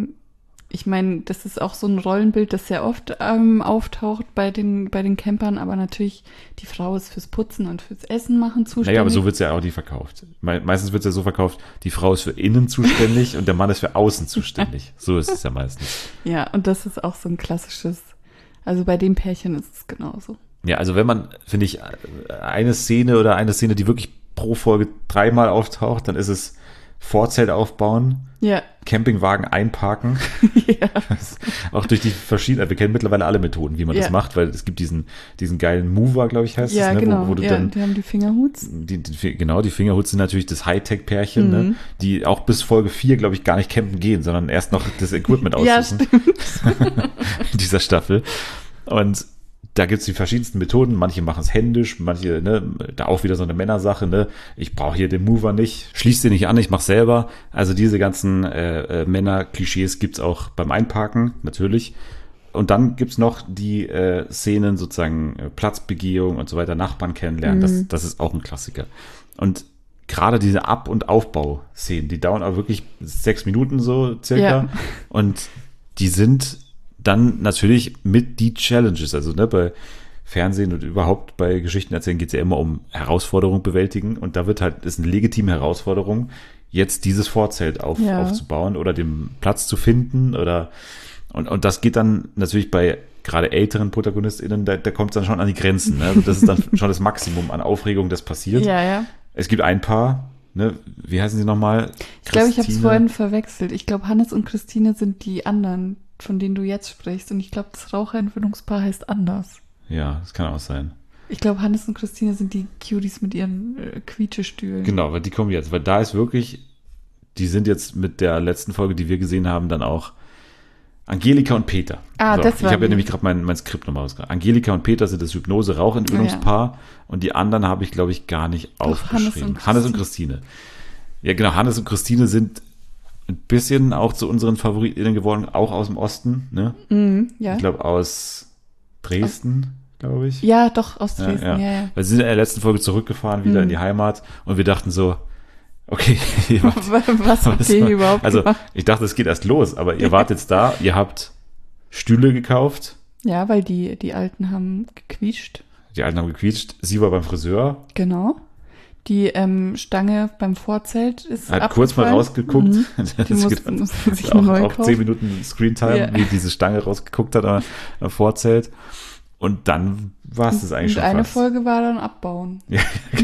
S2: ich meine, das ist auch so ein Rollenbild, das sehr oft auftaucht bei den Campern, aber natürlich, die Frau ist fürs Putzen und fürs Essen machen zuständig.
S1: Naja, aber so wird es ja auch nie verkauft. Meistens wird es ja so verkauft, die Frau ist für innen zuständig und der Mann ist für außen zuständig. So ist es ja meistens.
S2: Ja, und das ist auch so ein klassisches, also bei dem Pärchen ist es genauso.
S1: Ja, also wenn man, finde ich, eine Szene, die wirklich pro Folge 3-mal auftaucht, dann ist es Vorzelt aufbauen,
S2: Ja.
S1: Campingwagen einparken.
S2: Ja.
S1: Auch durch die verschiedenen, wir kennen mittlerweile alle Methoden, wie man das macht, weil es gibt diesen geilen Mover, glaube ich, heißt
S2: Ja,
S1: es, ne?
S2: genau.
S1: Wo du
S2: ja,
S1: dann,
S2: die haben die Fingerhuts.
S1: die Fingerhuts sind natürlich das Hightech-Pärchen, ne? Die auch bis Folge 4, glaube ich, gar nicht campen gehen, sondern erst noch das Equipment
S2: Ja,
S1: aussuchen.
S2: stimmt.
S1: In dieser Staffel. Und da gibt's die verschiedensten Methoden. Manche machen es händisch, manche, ne, da auch wieder so eine Männersache, ne? Ich brauche hier den Mover nicht, schließ den nicht an, ich mach's selber. Also diese ganzen Männer-Klischees gibt's auch beim Einparken, natürlich. Und dann gibt's noch die Szenen, sozusagen Platzbegehung und so weiter, Nachbarn kennenlernen. Das ist auch ein Klassiker. Und gerade diese Ab- und Aufbauszenen, die dauern aber wirklich 6 Minuten so circa.
S2: Ja.
S1: Und die sind dann natürlich mit die Challenges, also ne, bei Fernsehen und überhaupt bei Geschichten erzählen geht es ja immer um Herausforderung bewältigen und da ist eine legitime Herausforderung, jetzt dieses Vorzelt aufzubauen oder den Platz zu finden und das geht dann natürlich bei gerade älteren ProtagonistInnen, da kommt es dann schon an die Grenzen. Ne? Also das ist dann schon das Maximum an Aufregung, das passiert.
S2: Ja, ja.
S1: Es gibt ein Paar, ne, wie heißen sie nochmal?
S2: Ich glaube, ich habe es vorhin verwechselt. Ich glaube, Hannes und Christine sind die anderen, von denen du jetzt sprichst. Und ich glaube, das Raucherentwöhnungspaar heißt anders.
S1: Ja, das kann auch sein.
S2: Ich glaube, Hannes und Christine sind die Cuties mit ihren Quietschestühlen.
S1: Genau, weil die kommen jetzt. Weil da ist wirklich, die sind jetzt mit der letzten Folge, die wir gesehen haben, dann auch Angelika und Peter.
S2: Ah, das war
S1: ich habe ja nämlich gerade mein Skript nochmal rausgebracht. Angelika und Peter sind das Hypnose-Rauchentwöhnungspaar und die anderen habe ich, glaube ich, gar nicht aufgeschrieben. Hannes und Christine. Ja, genau, Hannes und Christine sind ein bisschen auch zu unseren FavoritInnen geworden, auch aus dem Osten, ne?
S2: Ja.
S1: Ich glaube aus Dresden, glaube ich.
S2: Ja, doch, aus Dresden, ja.
S1: Weil sie sind in der letzten Folge zurückgefahren, wieder in die Heimat und wir dachten so, okay,
S2: was habt ihr überhaupt gemacht?
S1: Ich dachte, es geht erst los, aber ihr wart jetzt da, ihr habt Stühle gekauft.
S2: Ja, weil die Alten haben gequietscht.
S1: Die Alten haben gequietscht, sie war beim Friseur.
S2: Genau. Die Stange beim Vorzelt ist
S1: hat kurz mal rausgeguckt.
S2: Die mussten sich eine neue kaufen.
S1: Auch 10 Minuten Screentime, wie diese Stange rausgeguckt hat am Vorzelt. Und dann war es das eigentlich schon fast.
S2: Und eine Folge war dann abbauen.
S1: Ja.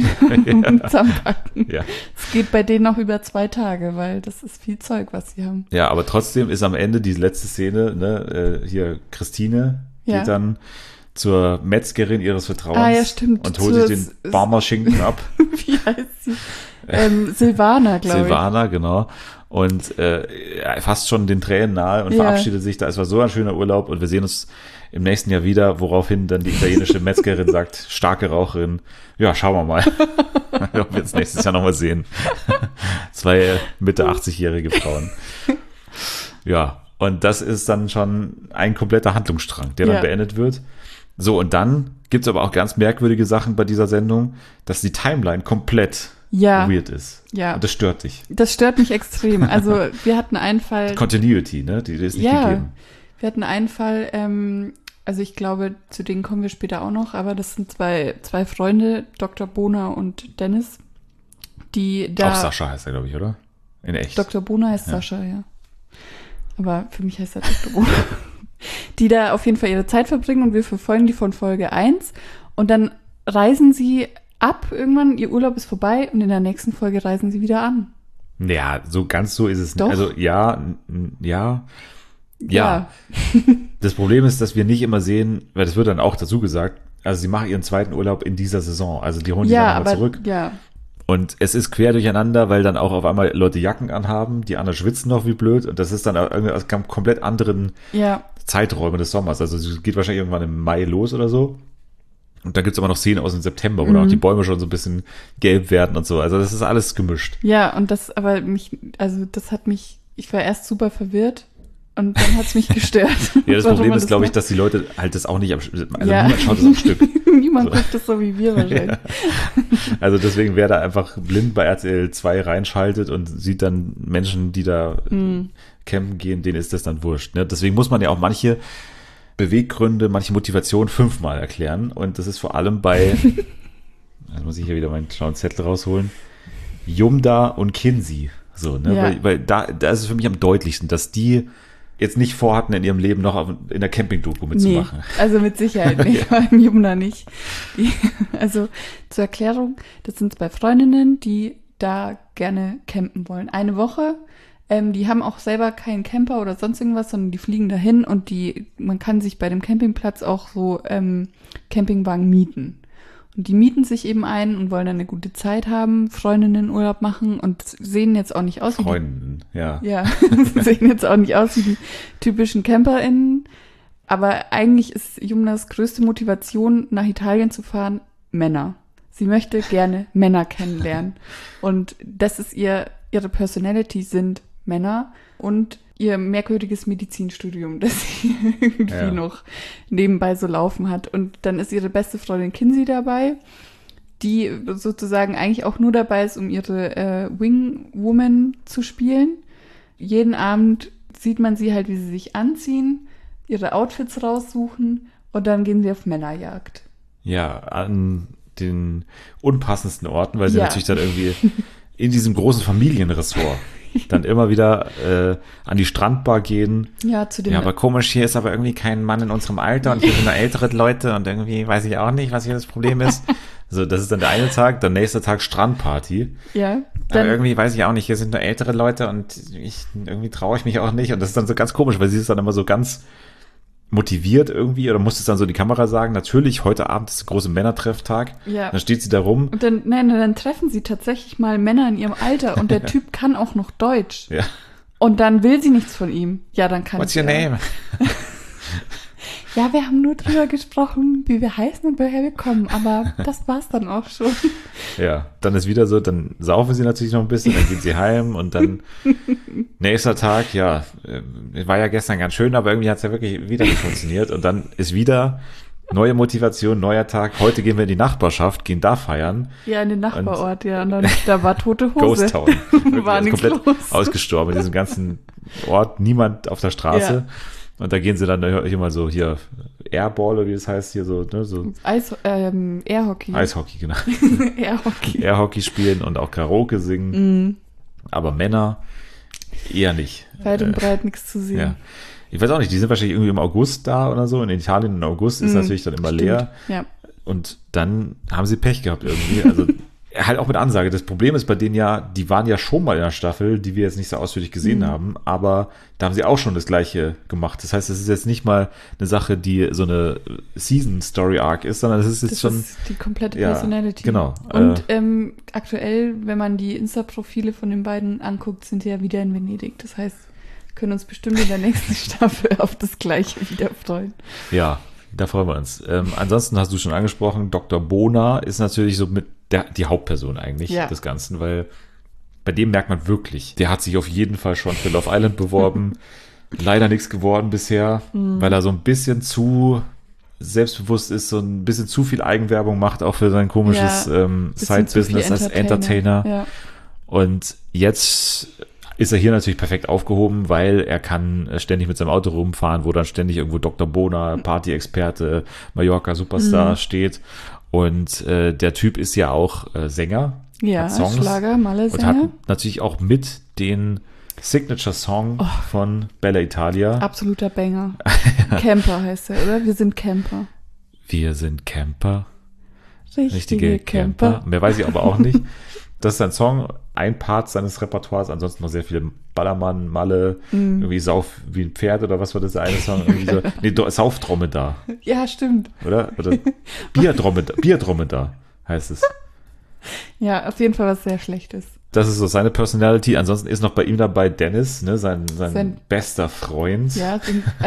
S2: Und zusammenpacken.
S1: Ja.
S2: Es geht bei denen noch über 2 Tage, weil das ist viel Zeug, was sie haben.
S1: Ja, aber trotzdem ist am Ende die letzte Szene, ne, hier Christine geht dann zur Metzgerin ihres Vertrauens
S2: stimmt.
S1: Und holt sich den Barmer-Schinken ab.
S2: Wie heißt sie? Silvana, glaube ich.
S1: Silvana, genau. Und fast schon den Tränen nahe und verabschiedet sich da. Es war so ein schöner Urlaub und wir sehen uns im nächsten Jahr wieder, woraufhin dann die italienische Metzgerin sagt, starke Raucherin. Ja, schauen wir mal, ob wir uns nächstes Jahr nochmal sehen. 2 Mitte 80-jährige Frauen. Ja, und das ist dann schon ein kompletter Handlungsstrang, der dann beendet wird. So, und dann gibt's aber auch ganz merkwürdige Sachen bei dieser Sendung, dass die Timeline komplett weird ist.
S2: Ja.
S1: Und das stört dich.
S2: Das stört mich extrem. Also wir hatten einen Fall.
S1: Continuity, ne? Die ist nicht gegeben.
S2: Wir hatten einen Fall, also ich glaube, zu denen kommen wir später auch noch, aber das sind zwei Freunde, Dr. Bohner und Dennis, die da.
S1: Auch Sascha heißt er, glaube ich, oder? In echt.
S2: Dr. Bohner heißt Sascha, ja. Aber für mich heißt er Dr. Bohner. Die da auf jeden Fall ihre Zeit verbringen und wir verfolgen die von Folge 1 und dann reisen sie ab irgendwann, ihr Urlaub ist vorbei und in der nächsten Folge reisen sie wieder an.
S1: Ja, so ganz so ist es nicht.
S2: Doch.
S1: Also ja. Das Problem ist, dass wir nicht immer sehen, weil das wird dann auch dazu gesagt, also sie machen ihren zweiten Urlaub in dieser Saison, also die holen die dann nochmal zurück.
S2: Ja.
S1: Und es ist quer durcheinander, weil dann auch auf einmal Leute Jacken anhaben, die anderen schwitzen noch wie blöd und das ist dann irgendwie aus komplett anderen Zeiträumen des Sommers. Also es geht wahrscheinlich irgendwann im Mai los oder so. Und dann gibt's aber noch Szenen aus dem September, wo dann auch die Bäume schon so ein bisschen gelb werden und so. Also das ist alles gemischt.
S2: Ja, und das hat mich, ich war erst super verwirrt und dann hat es mich gestört.
S1: Ja, das
S2: warum
S1: Problem
S2: man
S1: ist, glaube ich,
S2: macht.
S1: dass die Leute halt das auch nicht also
S2: Ja.
S1: niemand schaut das am Stück.
S2: Niemand guckt das so wie wir wahrscheinlich.
S1: Ja. Also deswegen, wer da einfach blind bei RTL 2 reinschaltet und sieht dann Menschen, die da campen gehen, denen ist das dann wurscht. Ne? Deswegen muss man ja auch manche Beweggründe, manche Motivation 5-mal erklären. Und das ist vor allem bei, also muss ich hier wieder meinen schlauen Zettel rausholen, Jumda und Kinsey. So, ne?
S2: Ja.
S1: Weil da ist es für mich am deutlichsten, dass die jetzt nicht vorhatten, in ihrem Leben noch in der Camping-Doku mitzumachen.
S2: Nee, also mit Sicherheit nicht, vor allem Jumna nicht. Also zur Erklärung, das sind 2 Freundinnen, die da gerne campen wollen. Eine Woche, die haben auch selber keinen Camper oder sonst irgendwas, sondern die fliegen dahin und man kann sich bei dem Campingplatz auch so Campingwagen mieten. Und die mieten sich eben ein und wollen dann eine gute Zeit haben, Freundinnenurlaub machen und sehen jetzt auch nicht aus wie
S1: Freunden, ja.
S2: Ja, sehen jetzt auch nicht aus wie die typischen CamperInnen. Aber eigentlich ist Jumnas größte Motivation, nach Italien zu fahren, Männer. Sie möchte gerne Männer kennenlernen. Und das ist ihre Personality sind Männer und ihr merkwürdiges Medizinstudium, das sie irgendwie noch nebenbei so laufen hat. Und dann ist ihre beste Freundin Kinsey dabei, die sozusagen eigentlich auch nur dabei ist, um ihre Wingwoman zu spielen. Jeden Abend sieht man sie halt, wie sie sich anziehen, ihre Outfits raussuchen und dann gehen sie auf Männerjagd.
S1: Ja, an den unpassendsten Orten, weil sie
S2: Ja.
S1: natürlich dann irgendwie in diesem großen Familienressort dann immer wieder an die Strandbar gehen.
S2: Ja, zu dem
S1: Ja, aber komisch, hier ist aber irgendwie kein Mann in unserem Alter und hier sind nur ältere Leute und irgendwie weiß ich auch nicht, was hier das Problem ist. So, das ist dann der eine Tag, der nächste Tag Strandparty.
S2: ja,
S1: Aber
S2: dann,
S1: irgendwie weiß ich auch nicht, hier sind nur ältere Leute und irgendwie traue ich mich auch nicht. Und das ist dann so ganz komisch, weil sie ist dann immer so ganz motiviert irgendwie oder muss es dann so in die Kamera sagen, natürlich, heute Abend ist der große Männertrefftag.
S2: Ja.
S1: Dann steht sie da rum.
S2: und dann treffen sie tatsächlich mal Männer in ihrem Alter und der Typ kann auch noch Deutsch.
S1: Ja.
S2: Und dann will sie nichts von ihm. Ja, dann kann
S1: What's
S2: ich
S1: your name?
S2: Ja, wir haben nur drüber gesprochen, wie wir heißen und woher wir kommen, aber das war's dann auch schon.
S1: Ja, dann ist wieder so, dann saufen sie natürlich noch ein bisschen, dann geht sie heim und dann nächster Tag, ja, war ja gestern ganz schön, aber irgendwie hat es ja wirklich wieder nicht funktioniert und dann ist wieder neue Motivation, neuer Tag, heute gehen wir in die Nachbarschaft, gehen da feiern.
S2: Ja, in den Nachbarort, ja, und dann, da war tote Hose.
S1: Ghost Town. Wirklich,
S2: War
S1: also
S2: nichts
S1: komplett
S2: los.
S1: ausgestorben in diesem ganzen Ort, niemand auf der Straße.
S2: Ja.
S1: Und da gehen sie dann hier mal so hier Airball oder wie das heißt hier so, ne, so
S2: Airhockey.
S1: Eishockey, genau.
S2: Airhockey.
S1: Airhockey spielen und auch Karaoke singen. Aber Männer eher nicht.
S2: Weit und breit nichts zu sehen.
S1: Ja. Ich weiß auch nicht, die sind wahrscheinlich irgendwie im August da oder so. In Italien im August ist natürlich dann immer
S2: Stimmt.
S1: leer.
S2: Ja.
S1: Und dann haben sie Pech gehabt irgendwie. Also halt auch mit Ansage. Das Problem ist bei denen ja, die waren ja schon mal in der Staffel, die wir jetzt nicht so ausführlich gesehen haben, aber da haben sie auch schon das Gleiche gemacht. Das heißt, es ist jetzt nicht mal eine Sache, die so eine Season-Story-Arc ist, sondern es ist jetzt
S2: Das
S1: schon...
S2: ist die komplette
S1: Ja,
S2: Personality.
S1: genau.
S2: Und aktuell, wenn man die Insta-Profile von den beiden anguckt, sind die ja wieder in Venedig. Das heißt, wir können uns bestimmt in der nächsten Staffel auf das Gleiche wieder freuen.
S1: Ja, da freuen wir uns. Ansonsten hast du schon angesprochen, Dr. Bona ist natürlich so mit die Hauptperson eigentlich des Ganzen, weil bei dem merkt man wirklich, der hat sich auf jeden Fall schon für Love Island beworben. Leider nichts geworden bisher, weil er so ein bisschen zu selbstbewusst ist, so ein bisschen zu viel Eigenwerbung macht, auch für sein komisches Side-Business als Entertainer.
S2: Ja.
S1: Und jetzt ist er hier natürlich perfekt aufgehoben, weil er kann ständig mit seinem Auto rumfahren, wo dann ständig irgendwo Dr. Bona, Party-Experte, Mallorca-Superstar steht. Und der Typ ist ja auch Sänger.
S2: Ja,
S1: hat Songs
S2: Schlager,
S1: und
S2: Malle-Sänger.
S1: hat natürlich auch mit den Signature-Song von Bella Italia.
S2: Absoluter Banger. Camper heißt er, oder? Wir sind Camper.
S1: Wir sind Camper.
S2: Richtige Camper.
S1: Mehr weiß ich aber auch nicht. Das ist ein Song, ein Part seines Repertoires, ansonsten noch sehr viele Ballermann, Malle, irgendwie Sauf wie ein Pferd oder was war das, der eine Song? Irgendwie so, Saufdromedar,
S2: Ja, stimmt.
S1: oder? Oder Bierdromedar heißt es.
S2: Ja, auf jeden Fall was sehr Schlechtes.
S1: Das ist so seine Personality. Ansonsten ist noch bei ihm dabei Dennis, ne, sein
S2: Sein-
S1: bester Freund.
S2: Ja,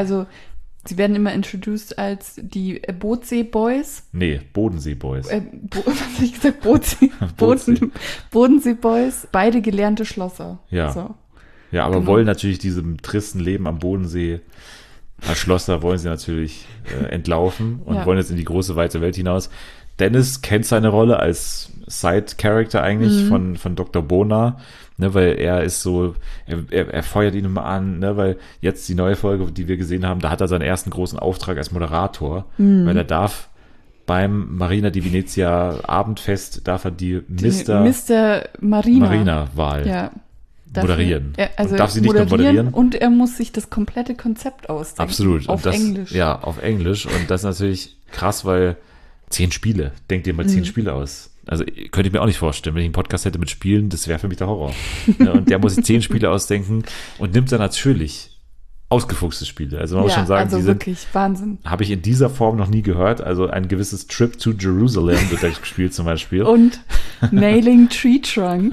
S2: sie werden immer introduced als die Bootsee Boys.
S1: Nee, Bodensee Boys.
S2: Was habe ich gesagt?
S1: Bodsee.
S2: Bodensee Boys. Beide gelernte Schlosser.
S1: Ja.
S2: So.
S1: Ja, aber
S2: Genau.
S1: wollen natürlich diesem tristen Leben am Bodensee als Schlosser wollen sie natürlich entlaufen und
S2: Ja.
S1: wollen jetzt in die große, weite Welt hinaus. Dennis kennt seine Rolle als Side-Character eigentlich von Dr. Bona, ne, weil er ist so, er feuert ihn immer an, ne, weil jetzt die neue Folge, die wir gesehen haben, da hat er seinen ersten großen Auftrag als Moderator, weil er darf beim Marina di Venezia Abendfest, darf er die
S2: Mr. Marina.
S1: Marina-Wahl
S2: Ja.
S1: moderieren.
S2: Also
S1: und darf sie nicht nur moderieren.
S2: Und er muss sich das komplette Konzept ausdenken.
S1: Absolut.
S2: Auf
S1: und das,
S2: Englisch.
S1: Ja, auf Englisch. Und das ist natürlich krass, weil 10 Spiele. Denk dir mal 10 Spiele aus. Also könnte ich mir auch nicht vorstellen, wenn ich einen Podcast hätte mit Spielen, das wäre für mich der Horror. Ja, und der muss sich 10 Spiele ausdenken und nimmt dann natürlich ausgefuchste Spiele. Also man muss schon sagen,
S2: also
S1: die sind,
S2: wirklich Wahnsinn.
S1: habe ich in dieser Form noch nie gehört. Also ein gewisses Trip to Jerusalem wird da gespielt zum Beispiel.
S2: Und Nailing Tree Trunk.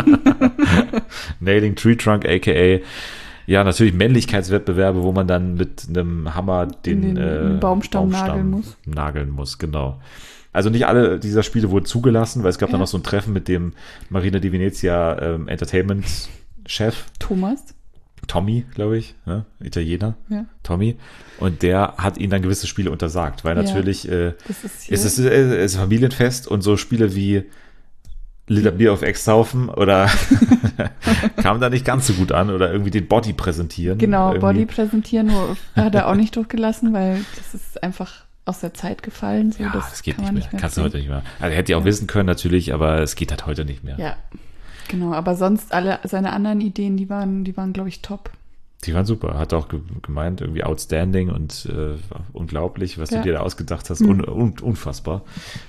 S1: Nailing Tree Trunk, a.k.a. Ja, natürlich Männlichkeitswettbewerbe, wo man dann mit einem Hammer den
S2: Baumstamm nageln muss.
S1: Genau. Also nicht alle dieser Spiele wurden zugelassen, weil es gab dann
S2: Ja.
S1: noch so ein Treffen mit dem Marina di Venezia Entertainment-Chef,
S2: Thomas.
S1: Tommy, glaube ich, ne? Italiener,
S2: Ja.
S1: Tommy. Und der hat ihnen dann gewisse Spiele untersagt, weil
S2: Ja.
S1: natürlich
S2: Das ist hier.
S1: es ist Familienfest und so Spiele wie Liter Bier auf Ex saufen oder kam da nicht ganz so gut an oder irgendwie den Body präsentieren.
S2: Genau,
S1: irgendwie.
S2: Body präsentieren hat er auch nicht durchgelassen, weil das ist einfach aus der Zeit gefallen. So,
S1: Ja, das geht
S2: kann
S1: nicht
S2: man
S1: mehr. Kannst du
S2: ziehen.
S1: heute nicht mehr. Also er hätte ja auch wissen können natürlich, aber es geht halt heute nicht mehr.
S2: Ja, genau. Aber sonst alle seine anderen Ideen, die waren, glaube ich, top.
S1: Die waren super. Hat auch gemeint, irgendwie outstanding und unglaublich, was du
S2: Ja.
S1: dir da ausgedacht hast. Unfassbar.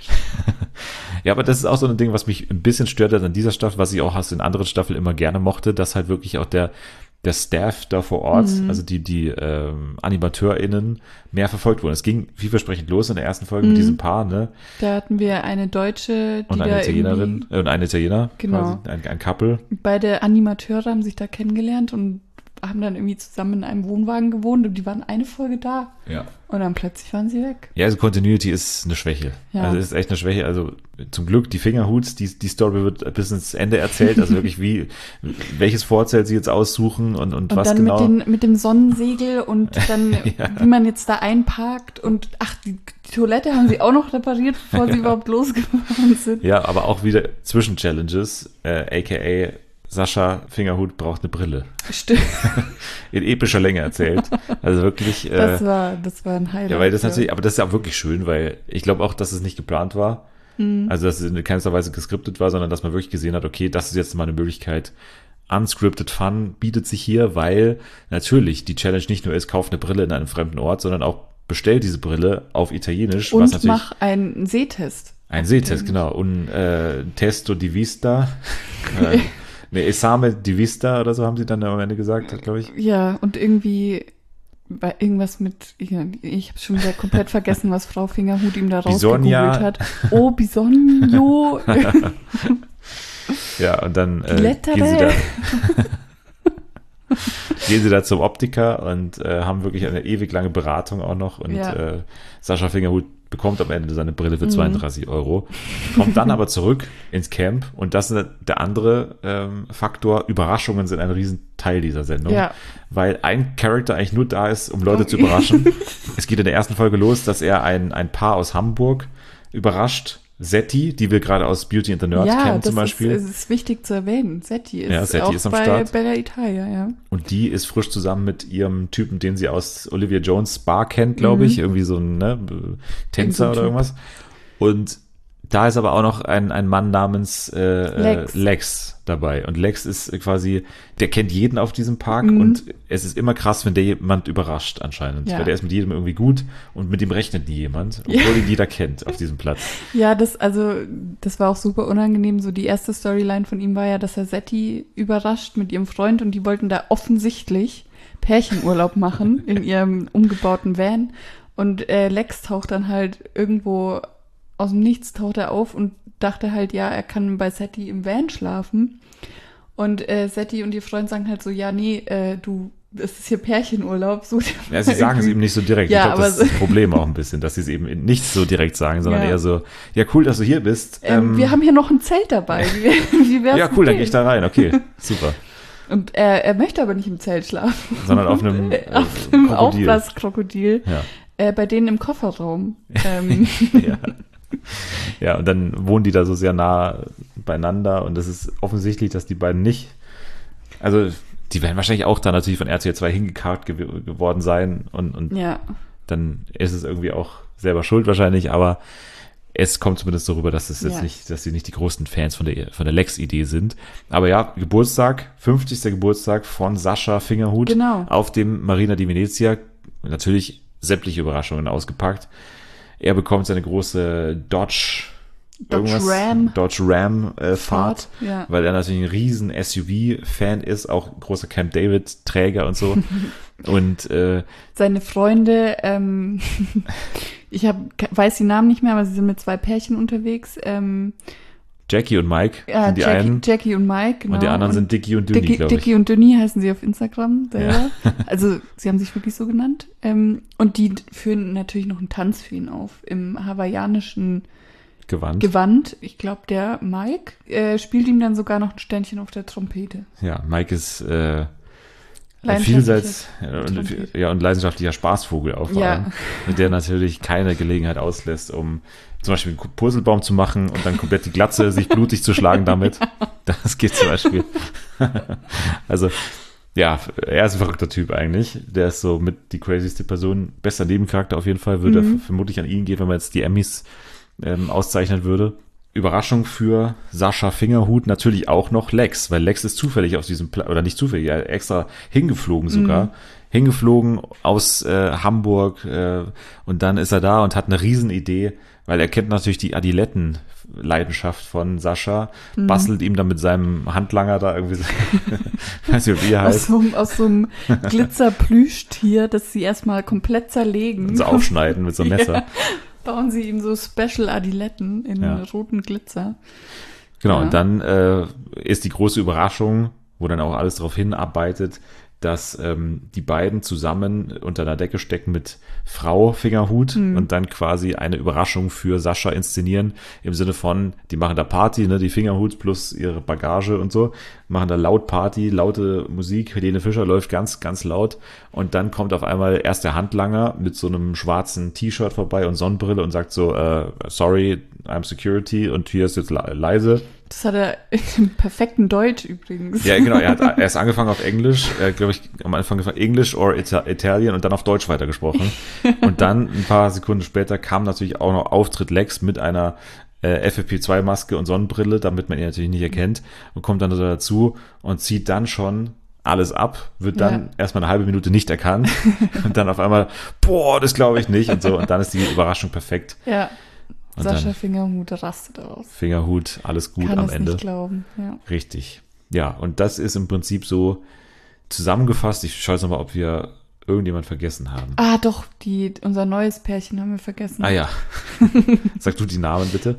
S1: Ja, aber das ist auch so ein Ding, was mich ein bisschen stört hat an dieser Staffel, was ich auch aus den anderen Staffeln immer gerne mochte, dass halt wirklich auch der Staff da vor Ort, also die AnimateurInnen, mehr verfolgt wurden. Es ging vielversprechend los in der ersten Folge mit diesem Paar, ne?
S2: Da hatten wir eine Deutsche, die
S1: Und eine
S2: da
S1: Italienerin und ein Italiener,
S2: Genau.
S1: quasi, ein Couple.
S2: beide Animateure haben sich da kennengelernt und haben dann irgendwie zusammen in einem Wohnwagen gewohnt und die waren eine Folge da.
S1: Ja.
S2: Und dann plötzlich waren sie weg.
S1: Ja, also Continuity ist eine Schwäche.
S2: Ja.
S1: Also ist echt eine Schwäche. Also zum Glück die Fingerhuts, die Story wird bis ins Ende erzählt. Also wirklich welches Vorzelt sie jetzt aussuchen und was
S2: dann
S1: genau.
S2: mit dem Sonnensegel und dann, wie man jetzt da einparkt und die Toilette haben sie auch noch repariert, bevor sie überhaupt losgefahren sind.
S1: Ja, aber auch wieder Zwischenchallenges, aka Sascha Fingerhut braucht eine Brille.
S2: Stimmt.
S1: In epischer Länge erzählt. Also wirklich.
S2: Das war ein Highlight.
S1: Ja, weil das natürlich, aber das ist ja auch wirklich schön, weil ich glaube auch, dass es nicht geplant war. Also, dass es in keinster Weise geskriptet war, sondern dass man wirklich gesehen hat, okay, das ist jetzt mal eine Möglichkeit. Unscripted Fun bietet sich hier, weil natürlich die Challenge nicht nur ist, kauf eine Brille in einem fremden Ort, sondern auch bestell diese Brille auf Italienisch. was
S2: Und
S1: natürlich
S2: mach einen Sehtest.
S1: ein Sehtest, genau. Und Testo di Vista. Ne, Esame di Vista oder so haben sie dann am Ende gesagt, glaube ich.
S2: Ja, und irgendwie bei irgendwas mit, ich habe schon wieder komplett vergessen, was Frau Fingerhut ihm da
S1: Bisogna.
S2: rausgegoogelt hat. Oh, Bisogno.
S1: Ja, und dann
S2: Lettere.
S1: gehen sie da zum Optiker und haben wirklich eine ewig lange Beratung auch noch. Und
S2: Ja.
S1: Sascha Fingerhut bekommt am Ende seine Brille für 32 Euro, kommt dann aber zurück ins Camp und das ist der andere Faktor. Überraschungen sind ein Riesenteil dieser Sendung,
S2: Ja.
S1: weil ein Charakter eigentlich nur da ist, um Leute zu überraschen. Es geht in der ersten Folge los, dass er ein Paar aus Hamburg überrascht. Setti, die wir gerade aus Beauty and the Nerd kennen zum Beispiel.
S2: Es ist wichtig zu erwähnen. Setti ist,
S1: Ja, Setti
S2: auch
S1: ist am
S2: bei
S1: Start.
S2: Bella Italia, ja.
S1: Und die ist frisch zusammen mit ihrem Typen, den sie aus Olivia Jones Bar kennt, glaube ich. Irgendwie so ein Tänzer oder
S2: Typ.
S1: irgendwas. Und da ist aber auch noch ein Mann namens Lex dabei. Und Lex ist quasi, der kennt jeden auf diesem Park und es ist immer krass, wenn der jemand überrascht anscheinend.
S2: Ja.
S1: Weil der ist mit jedem irgendwie gut und mit dem rechnet nie jemand, obwohl ihn jeder kennt auf diesem Platz.
S2: Ja, das war auch super unangenehm. So die erste Storyline von ihm war ja, dass er Setti überrascht mit ihrem Freund und die wollten da offensichtlich Pärchenurlaub machen in ihrem umgebauten Van. Und Lex taucht dann halt irgendwo aus dem Nichts, taucht er auf und dachte halt, ja, er kann bei Setti im Van schlafen. Und Setti und ihr Freund sagen halt so, ja, nee, es ist hier Pärchenurlaub. So,
S1: Ja, sie sagen es eben nicht so direkt.
S2: Ja,
S1: ich glaube, das
S2: aber
S1: ist das Problem auch ein bisschen, dass sie es eben nicht so direkt sagen, sondern
S2: Ja.
S1: eher so, ja, cool, dass du hier bist.
S2: wir haben hier noch ein Zelt dabei. Wie wär's
S1: Ja, cool,
S2: mit
S1: dann
S2: dem?
S1: gehe ich da rein. Okay, super.
S2: Und er möchte aber nicht im Zelt schlafen.
S1: Sondern auf einem,
S2: auf einem
S1: Krokodil.
S2: Aufblaskrokodil.
S1: Ja.
S2: Bei denen im Kofferraum.
S1: Ja. Ja, und dann wohnen die da so sehr nah beieinander und es ist offensichtlich, dass die beiden nicht, also die werden wahrscheinlich auch da natürlich von RTL 2 hingekarrt geworden sein und
S2: Ja.
S1: dann ist es irgendwie auch selber schuld wahrscheinlich, aber es kommt zumindest darüber, dass es jetzt
S2: Ja.
S1: nicht, dass sie nicht die größten Fans von der Lex-Idee sind. Aber ja, Geburtstag, 50. Geburtstag von Sascha Fingerhut
S2: Genau.
S1: auf dem Marina di Venezia. Natürlich sämtliche Überraschungen ausgepackt. Er bekommt seine große Dodge Ram Fahrt,
S2: Ja.
S1: weil er natürlich ein riesen SUV-Fan ist, auch großer Camp David-Träger und so. Und
S2: Seine Freunde, ich weiß die Namen nicht mehr, aber sie sind mit 2 Pärchen unterwegs.
S1: Jackie und Mike sind die einen.
S2: Jackie und Mike, genau.
S1: Und die anderen sind Dicky und Dünni, glaube ich.
S2: Dicky und Dünni heißen sie auf Instagram selber. Also sie haben sich wirklich so genannt. Und die führen natürlich noch einen Tanz für ihn auf im hawaiianischen Gewand. Ich glaube, der Mike spielt ihm dann sogar noch ein Ständchen auf der Trompete.
S1: Ja, Mike ist
S2: Leidenschaftlicher
S1: vielseits und leidenschaftlicher Spaßvogel auch vor
S2: Ja.
S1: allem, mit der natürlich keine Gelegenheit auslässt, um zum Beispiel einen Purzelbaum zu machen und dann komplett die Glatze sich blutig zu schlagen damit. Das geht zum Beispiel. Also, ja, er ist ein verrückter Typ eigentlich. Der ist so mit die crazyste Person. Bester Nebencharakter auf jeden Fall. Würde vermutlich an ihn gehen, wenn man jetzt die Emmys auszeichnen würde. Überraschung für Sascha Fingerhut natürlich auch noch Lex, weil Lex ist zufällig auf diesem oder nicht zufällig, extra hingeflogen sogar. Hingeflogen aus Hamburg und dann ist er da und hat eine Riesenidee, weil er kennt natürlich die Adiletten-Leidenschaft von Sascha, bastelt ihm dann mit seinem Handlanger da irgendwie, weiß nicht, wie er heißt,
S2: Aus so einem Glitzer-Plüschtier, das sie erstmal komplett zerlegen.
S1: so aufschneiden mit so einem Messer.
S2: Ja. Bauen sie ihm so Special Adiletten in roten Glitzer.
S1: Genau,
S2: Ja.
S1: und dann ist die große Überraschung, wo dann auch alles darauf hinarbeitet, dass die beiden zusammen unter einer Decke stecken mit Frau Fingerhut und dann quasi eine Überraschung für Sascha inszenieren, im Sinne von, die machen da Party, ne, die Fingerhuts plus ihre Bagage und so, machen da laut Party, laute Musik, Helene Fischer läuft ganz, ganz laut und dann kommt auf einmal erst der Handlanger mit so einem schwarzen T-Shirt vorbei und Sonnenbrille und sagt so, sorry, I'm security und hier ist jetzt leise.
S2: Das hat er im perfekten Deutsch übrigens.
S1: Ja, genau, er hat erst angefangen auf Englisch, glaube ich, am Anfang gesagt English or Italian und dann auf Deutsch weitergesprochen. Und dann, ein paar Sekunden später, kam natürlich auch noch Auftritt Lex mit einer FFP2-Maske und Sonnenbrille, damit man ihn natürlich nicht erkennt und kommt dann dazu und zieht dann schon alles ab, wird dann erstmal eine halbe Minute nicht erkannt und dann auf einmal, boah, das glaube ich nicht und so und dann ist die Überraschung perfekt.
S2: Ja.
S1: Und
S2: Sascha
S1: dann
S2: Fingerhut rastet aus.
S1: Fingerhut, alles gut
S2: Kann
S1: am
S2: es
S1: Ende.
S2: nicht glauben. Ja.
S1: Richtig. Ja, und das ist im Prinzip so zusammengefasst. Ich schaue jetzt nochmal, ob wir irgendjemand vergessen haben.
S2: Ah, doch, unser neues Pärchen haben wir vergessen.
S1: Ah ja. Sag du die Namen bitte.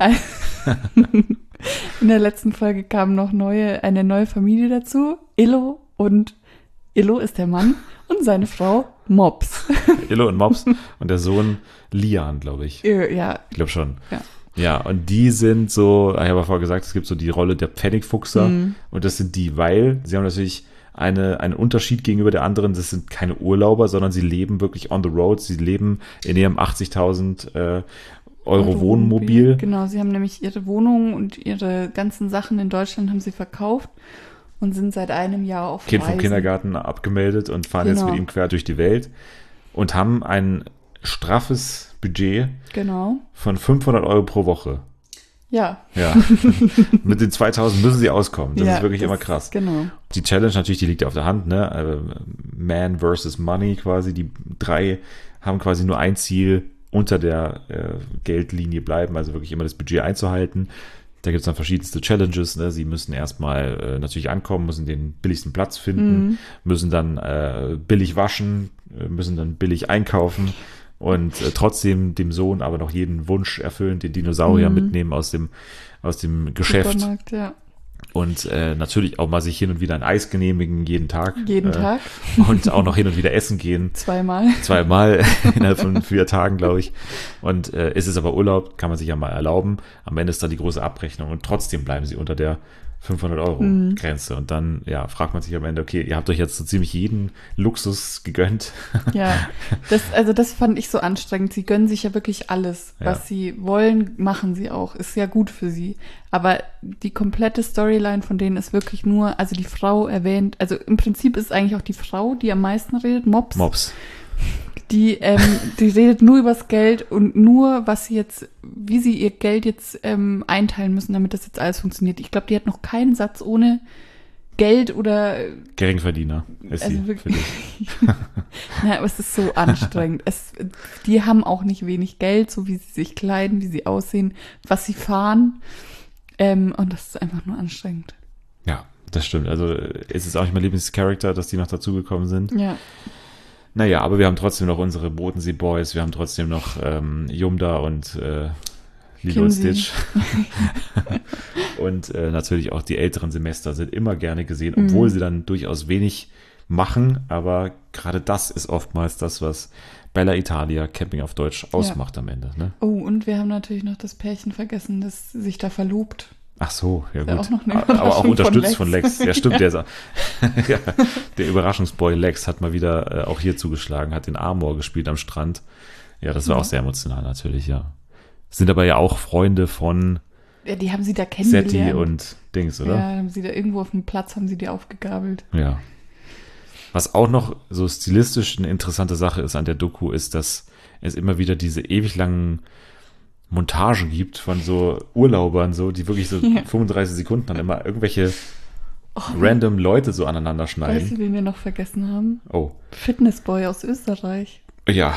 S2: In der letzten Folge kam noch eine neue Familie dazu. Illo ist der Mann und seine Frau Mops.
S1: Illo und Mops und der Sohn Lian, glaube ich.
S2: Ja.
S1: Ich glaube schon.
S2: Ja.
S1: Ja, und die sind so, ich habe ja vorher gesagt, es gibt so die Rolle der Pfennigfuchser und das sind die, weil sie haben natürlich einen Unterschied gegenüber der anderen, das sind keine Urlauber, sondern sie leben wirklich on the road, sie leben in ihrem 80.000 Euro Wohnmobil.
S2: Genau, sie haben nämlich ihre Wohnung und ihre ganzen Sachen in Deutschland haben sie verkauft und sind seit einem Jahr auf
S1: Kind vom
S2: Reisen.
S1: Kindergarten abgemeldet und fahren jetzt
S2: Genau.
S1: mit ihm quer durch die Welt und haben ein straffes Budget
S2: Genau.
S1: von 500 Euro pro Woche.
S2: Ja.
S1: Ja, mit den 2000 müssen sie auskommen. Das ist wirklich immer krass.
S2: Genau.
S1: Die Challenge natürlich, die liegt ja auf der Hand, ne? Man versus Money quasi. Die 3 haben quasi nur ein Ziel, unter der Geldlinie bleiben, also wirklich immer das Budget einzuhalten. Da gibt es dann verschiedenste Challenges. Ne? Sie müssen erstmal natürlich ankommen, müssen den billigsten Platz finden, müssen dann billig waschen, müssen dann billig einkaufen und trotzdem dem Sohn aber noch jeden Wunsch erfüllen, den Dinosaurier mitnehmen aus dem Geschäft.
S2: Supermarkt, ja.
S1: Und natürlich auch mal sich hin und wieder ein Eis genehmigen, jeden Tag.
S2: Jeden Tag.
S1: Und auch noch hin und wieder essen gehen.
S2: Zweimal.
S1: Innerhalb von 4 Tagen, glaube ich. Und ist es aber Urlaub, kann man sich ja mal erlauben. Am Ende ist da die große Abrechnung und trotzdem bleiben sie unter der 500 Euro Grenze. Und dann, ja, fragt man sich am Ende, okay, ihr habt euch jetzt so ziemlich jeden Luxus gegönnt.
S2: Ja, das fand ich so anstrengend. Sie gönnen sich ja wirklich alles. Was sie wollen, machen sie auch. Ist ja gut für sie. Aber die komplette Storyline von denen ist wirklich nur, also die Frau erwähnt, also im Prinzip ist eigentlich auch die Frau, die am meisten redet, Mops. Die redet nur übers Geld und nur, wie sie ihr Geld jetzt einteilen müssen, damit das jetzt alles funktioniert. Ich glaube, die hat noch keinen Satz ohne Geld oder
S1: Geringverdiener ist
S2: also
S1: sie
S2: wirklich,
S1: für dich.
S2: Na, aber es ist so anstrengend. Die haben auch nicht wenig Geld, so wie sie sich kleiden, wie sie aussehen, was sie fahren. Und das ist einfach nur anstrengend.
S1: Ja, das stimmt. Also es ist auch nicht mein Lieblingscharakter, dass die noch dazugekommen sind.
S2: Ja.
S1: Naja, aber wir haben trotzdem noch unsere Bodensee Boys, wir haben trotzdem noch Yumda und Lilo und Stitch. Und natürlich auch die älteren Semester sind immer gerne gesehen, obwohl sie dann durchaus wenig machen. Aber gerade das ist oftmals das, was Bella Italia, Camping auf Deutsch, ausmacht am Ende. Ne?
S2: Oh, und wir haben natürlich noch das Pärchen vergessen, das sich da verlobt.
S1: Ach so, ja gut.
S2: Auch noch eine
S1: aber auch unterstützt
S2: von
S1: Lex. Ja, stimmt. Ja, der Überraschungsboy Lex hat mal wieder auch hier zugeschlagen, hat den Amor gespielt am Strand. Ja, das war auch sehr emotional natürlich, ja. Sind aber ja auch Freunde von
S2: die haben sie da kennengelernt.
S1: Setti und Dings, oder?
S2: Ja, haben sie da irgendwo auf dem Platz, haben sie die aufgegabelt.
S1: Ja. Was auch noch so stilistisch eine interessante Sache ist an der Doku, ist, dass es immer wieder diese ewig langen Montagen gibt von so Urlaubern, so, die wirklich so 35 Sekunden dann immer irgendwelche random Leute so aneinander schneiden.
S2: Weißt du, wen wir noch vergessen haben?
S1: Oh.
S2: Fitnessboy aus Österreich.
S1: Ja.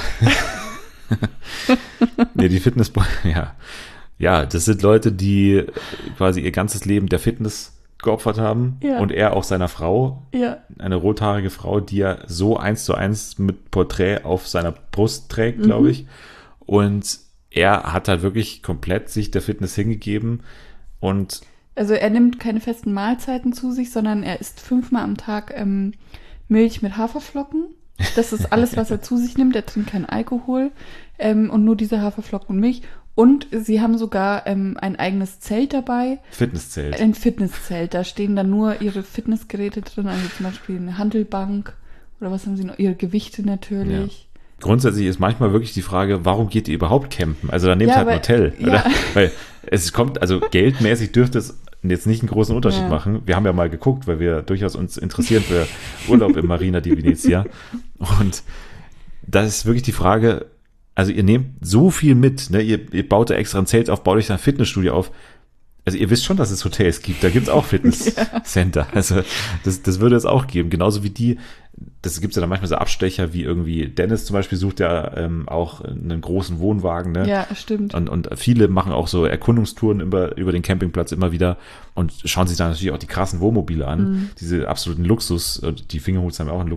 S1: Nee, die Fitnessboy, ja. Ja, das sind Leute, die quasi ihr ganzes Leben der Fitness geopfert haben.
S2: Ja.
S1: Und er auch seiner Frau.
S2: Ja.
S1: Eine rothaarige Frau, die er so 1:1 mit Porträt auf seiner Brust trägt, glaube ich. Und er hat halt wirklich komplett sich der Fitness hingegeben und
S2: also er nimmt keine festen Mahlzeiten zu sich, sondern er isst 5-mal am Tag Milch mit Haferflocken. Das ist alles, was er zu sich nimmt. Er trinkt keinen Alkohol und nur diese Haferflocken und Milch. Und sie haben sogar ein eigenes Zelt dabei.
S1: Fitnesszelt.
S2: Ein Fitnesszelt. Da stehen dann nur ihre Fitnessgeräte drin, also zum Beispiel eine Hantelbank oder was haben sie noch? Ihre Gewichte natürlich.
S1: Ja. Grundsätzlich ist manchmal wirklich die Frage, warum geht ihr überhaupt campen? Also dann nehmt halt ein Hotel, oder? Weil es kommt, also geldmäßig dürfte es jetzt nicht einen großen Unterschied machen. Wir haben ja mal geguckt, weil wir durchaus uns interessieren für Urlaub im Marina di Venezia. Und da ist wirklich die Frage, also ihr nehmt so viel mit, ne? Ihr baut da extra ein Zelt auf, baut euch da ein Fitnessstudio auf. Also ihr wisst schon, dass es Hotels gibt, da gibt es auch Fitnesscenter. Also das würde es auch geben. Genauso wie das gibt es ja dann manchmal so Abstecher, wie irgendwie Dennis zum Beispiel sucht ja auch einen großen Wohnwagen. Ne?
S2: Ja, stimmt.
S1: Und viele machen auch so Erkundungstouren über den Campingplatz immer wieder und schauen sich dann natürlich auch die krassen Wohnmobile an. Diese absoluten Luxus, die Fingerhuts haben auch ein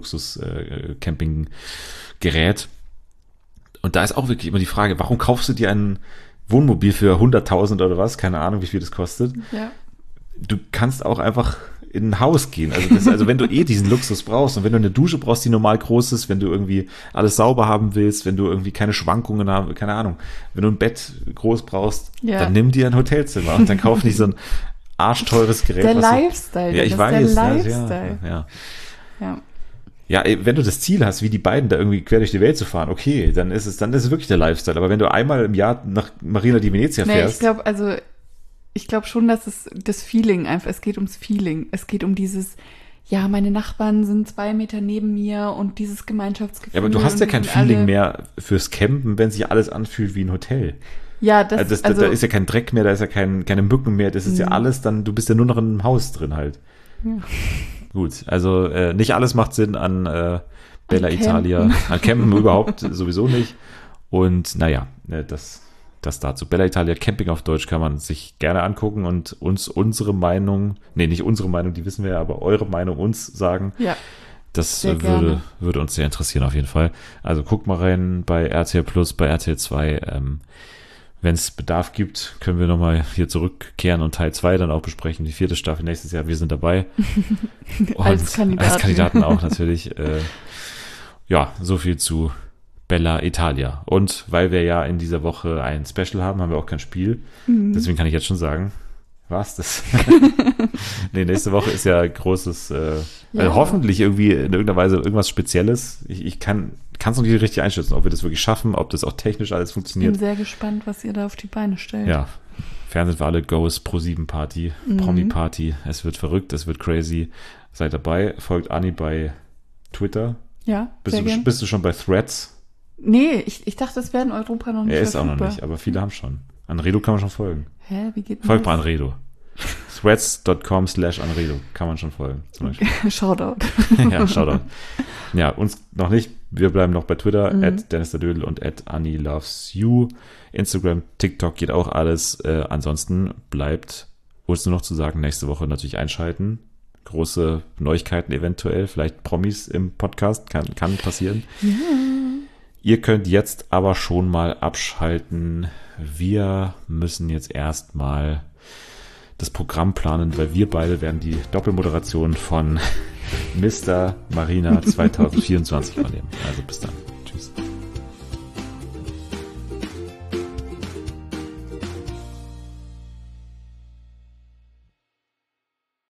S1: Luxus-Campinggerät. Und da ist auch wirklich immer die Frage, warum kaufst du dir ein Wohnmobil für 100.000 oder was? Keine Ahnung, wie viel das kostet.
S2: Ja.
S1: Du kannst auch einfach in ein Haus gehen. Also wenn du diesen Luxus brauchst und wenn du eine Dusche brauchst, die normal groß ist, wenn du irgendwie alles sauber haben willst, wenn du irgendwie keine Schwankungen haben, keine Ahnung, wenn du ein Bett groß brauchst, dann nimm dir ein Hotelzimmer und dann kauf nicht so ein arschteures Gerät.
S2: Der Lifestyle.
S1: Ja, ich weiß.
S2: Der Lifestyle.
S1: Ja. Ja, wenn du das Ziel hast, wie die beiden da irgendwie quer durch die Welt zu fahren, okay, dann ist es wirklich der Lifestyle. Aber wenn du einmal im Jahr nach Marina di Venezia fährst.
S2: Ich glaube schon, dass es das Feeling einfach, es geht ums Feeling. Es geht um dieses, ja, meine Nachbarn sind 2 Meter neben mir und dieses Gemeinschaftsgefühl.
S1: Ja, aber du hast ja kein Feeling mehr fürs Campen, wenn sich alles anfühlt wie ein Hotel.
S2: Ja,
S1: da ist ja kein Dreck mehr, da ist ja keine Mücken mehr, das ist ja alles dann, du bist ja nur noch in einem Haus drin halt. Ja. Gut, also nicht alles macht Sinn an Bella Italia, an Campen überhaupt sowieso nicht. Und naja, das dazu. Bella Italia Camping auf Deutsch kann man sich gerne angucken und uns unsere Meinung, nicht unsere Meinung, die wissen wir ja, aber eure Meinung uns sagen. Ja. Das würde uns sehr interessieren auf jeden Fall. Also guckt mal rein bei RTL Plus, bei RTL 2. Wenn es Bedarf gibt, können wir nochmal hier zurückkehren und Teil 2 dann auch besprechen. Die 4. Staffel nächstes Jahr, wir sind dabei.
S2: Als
S1: Kandidaten auch natürlich. Ja, so viel zu Bella Italia. Und weil wir ja in dieser Woche ein Special haben wir auch kein Spiel. Deswegen kann ich jetzt schon sagen, War's das? Nee, nächste Woche ist ja großes, also hoffentlich irgendwie in irgendeiner Weise irgendwas Spezielles. Ich kann es noch nicht richtig einschätzen, ob wir das wirklich schaffen, ob das auch technisch alles
S2: Ich
S1: funktioniert.
S2: bin sehr gespannt, was ihr da auf die Beine stellt.
S1: Ja, Fernsehen für alle, Goes, Pro7 Party, Promi Party. Es wird verrückt, es wird crazy. Seid dabei, folgt Anni bei Twitter.
S2: Ja, sehr gern.
S1: Bist du schon bei Threads?
S2: Nee, ich dachte, das wäre in Europa noch nicht
S1: Er ist auch
S2: verfügbar.
S1: noch nicht, aber viele haben schon. Anredo kann man schon folgen.
S2: Hä, wie geht denn
S1: Folgt mal
S2: das?
S1: Anredo. Threads.com/Anredo kann man schon folgen. Zum Beispiel.
S2: Shoutout.
S1: Ja, Shoutout. Ja, uns noch nicht. Wir bleiben noch bei Twitter, @DennisDerDödel und @AnnieLovesYou. Instagram, TikTok geht auch alles. Ansonsten bleibt uns nur noch zu sagen, nächste Woche natürlich einschalten. Große Neuigkeiten eventuell, vielleicht Promis im Podcast, kann passieren.
S2: Ja.
S1: Ihr könnt jetzt aber schon mal abschalten. Wir müssen jetzt erstmal das Programm planen, weil wir beide werden die Doppelmoderation von Mr. Marina 2024 übernehmen. Also bis dann.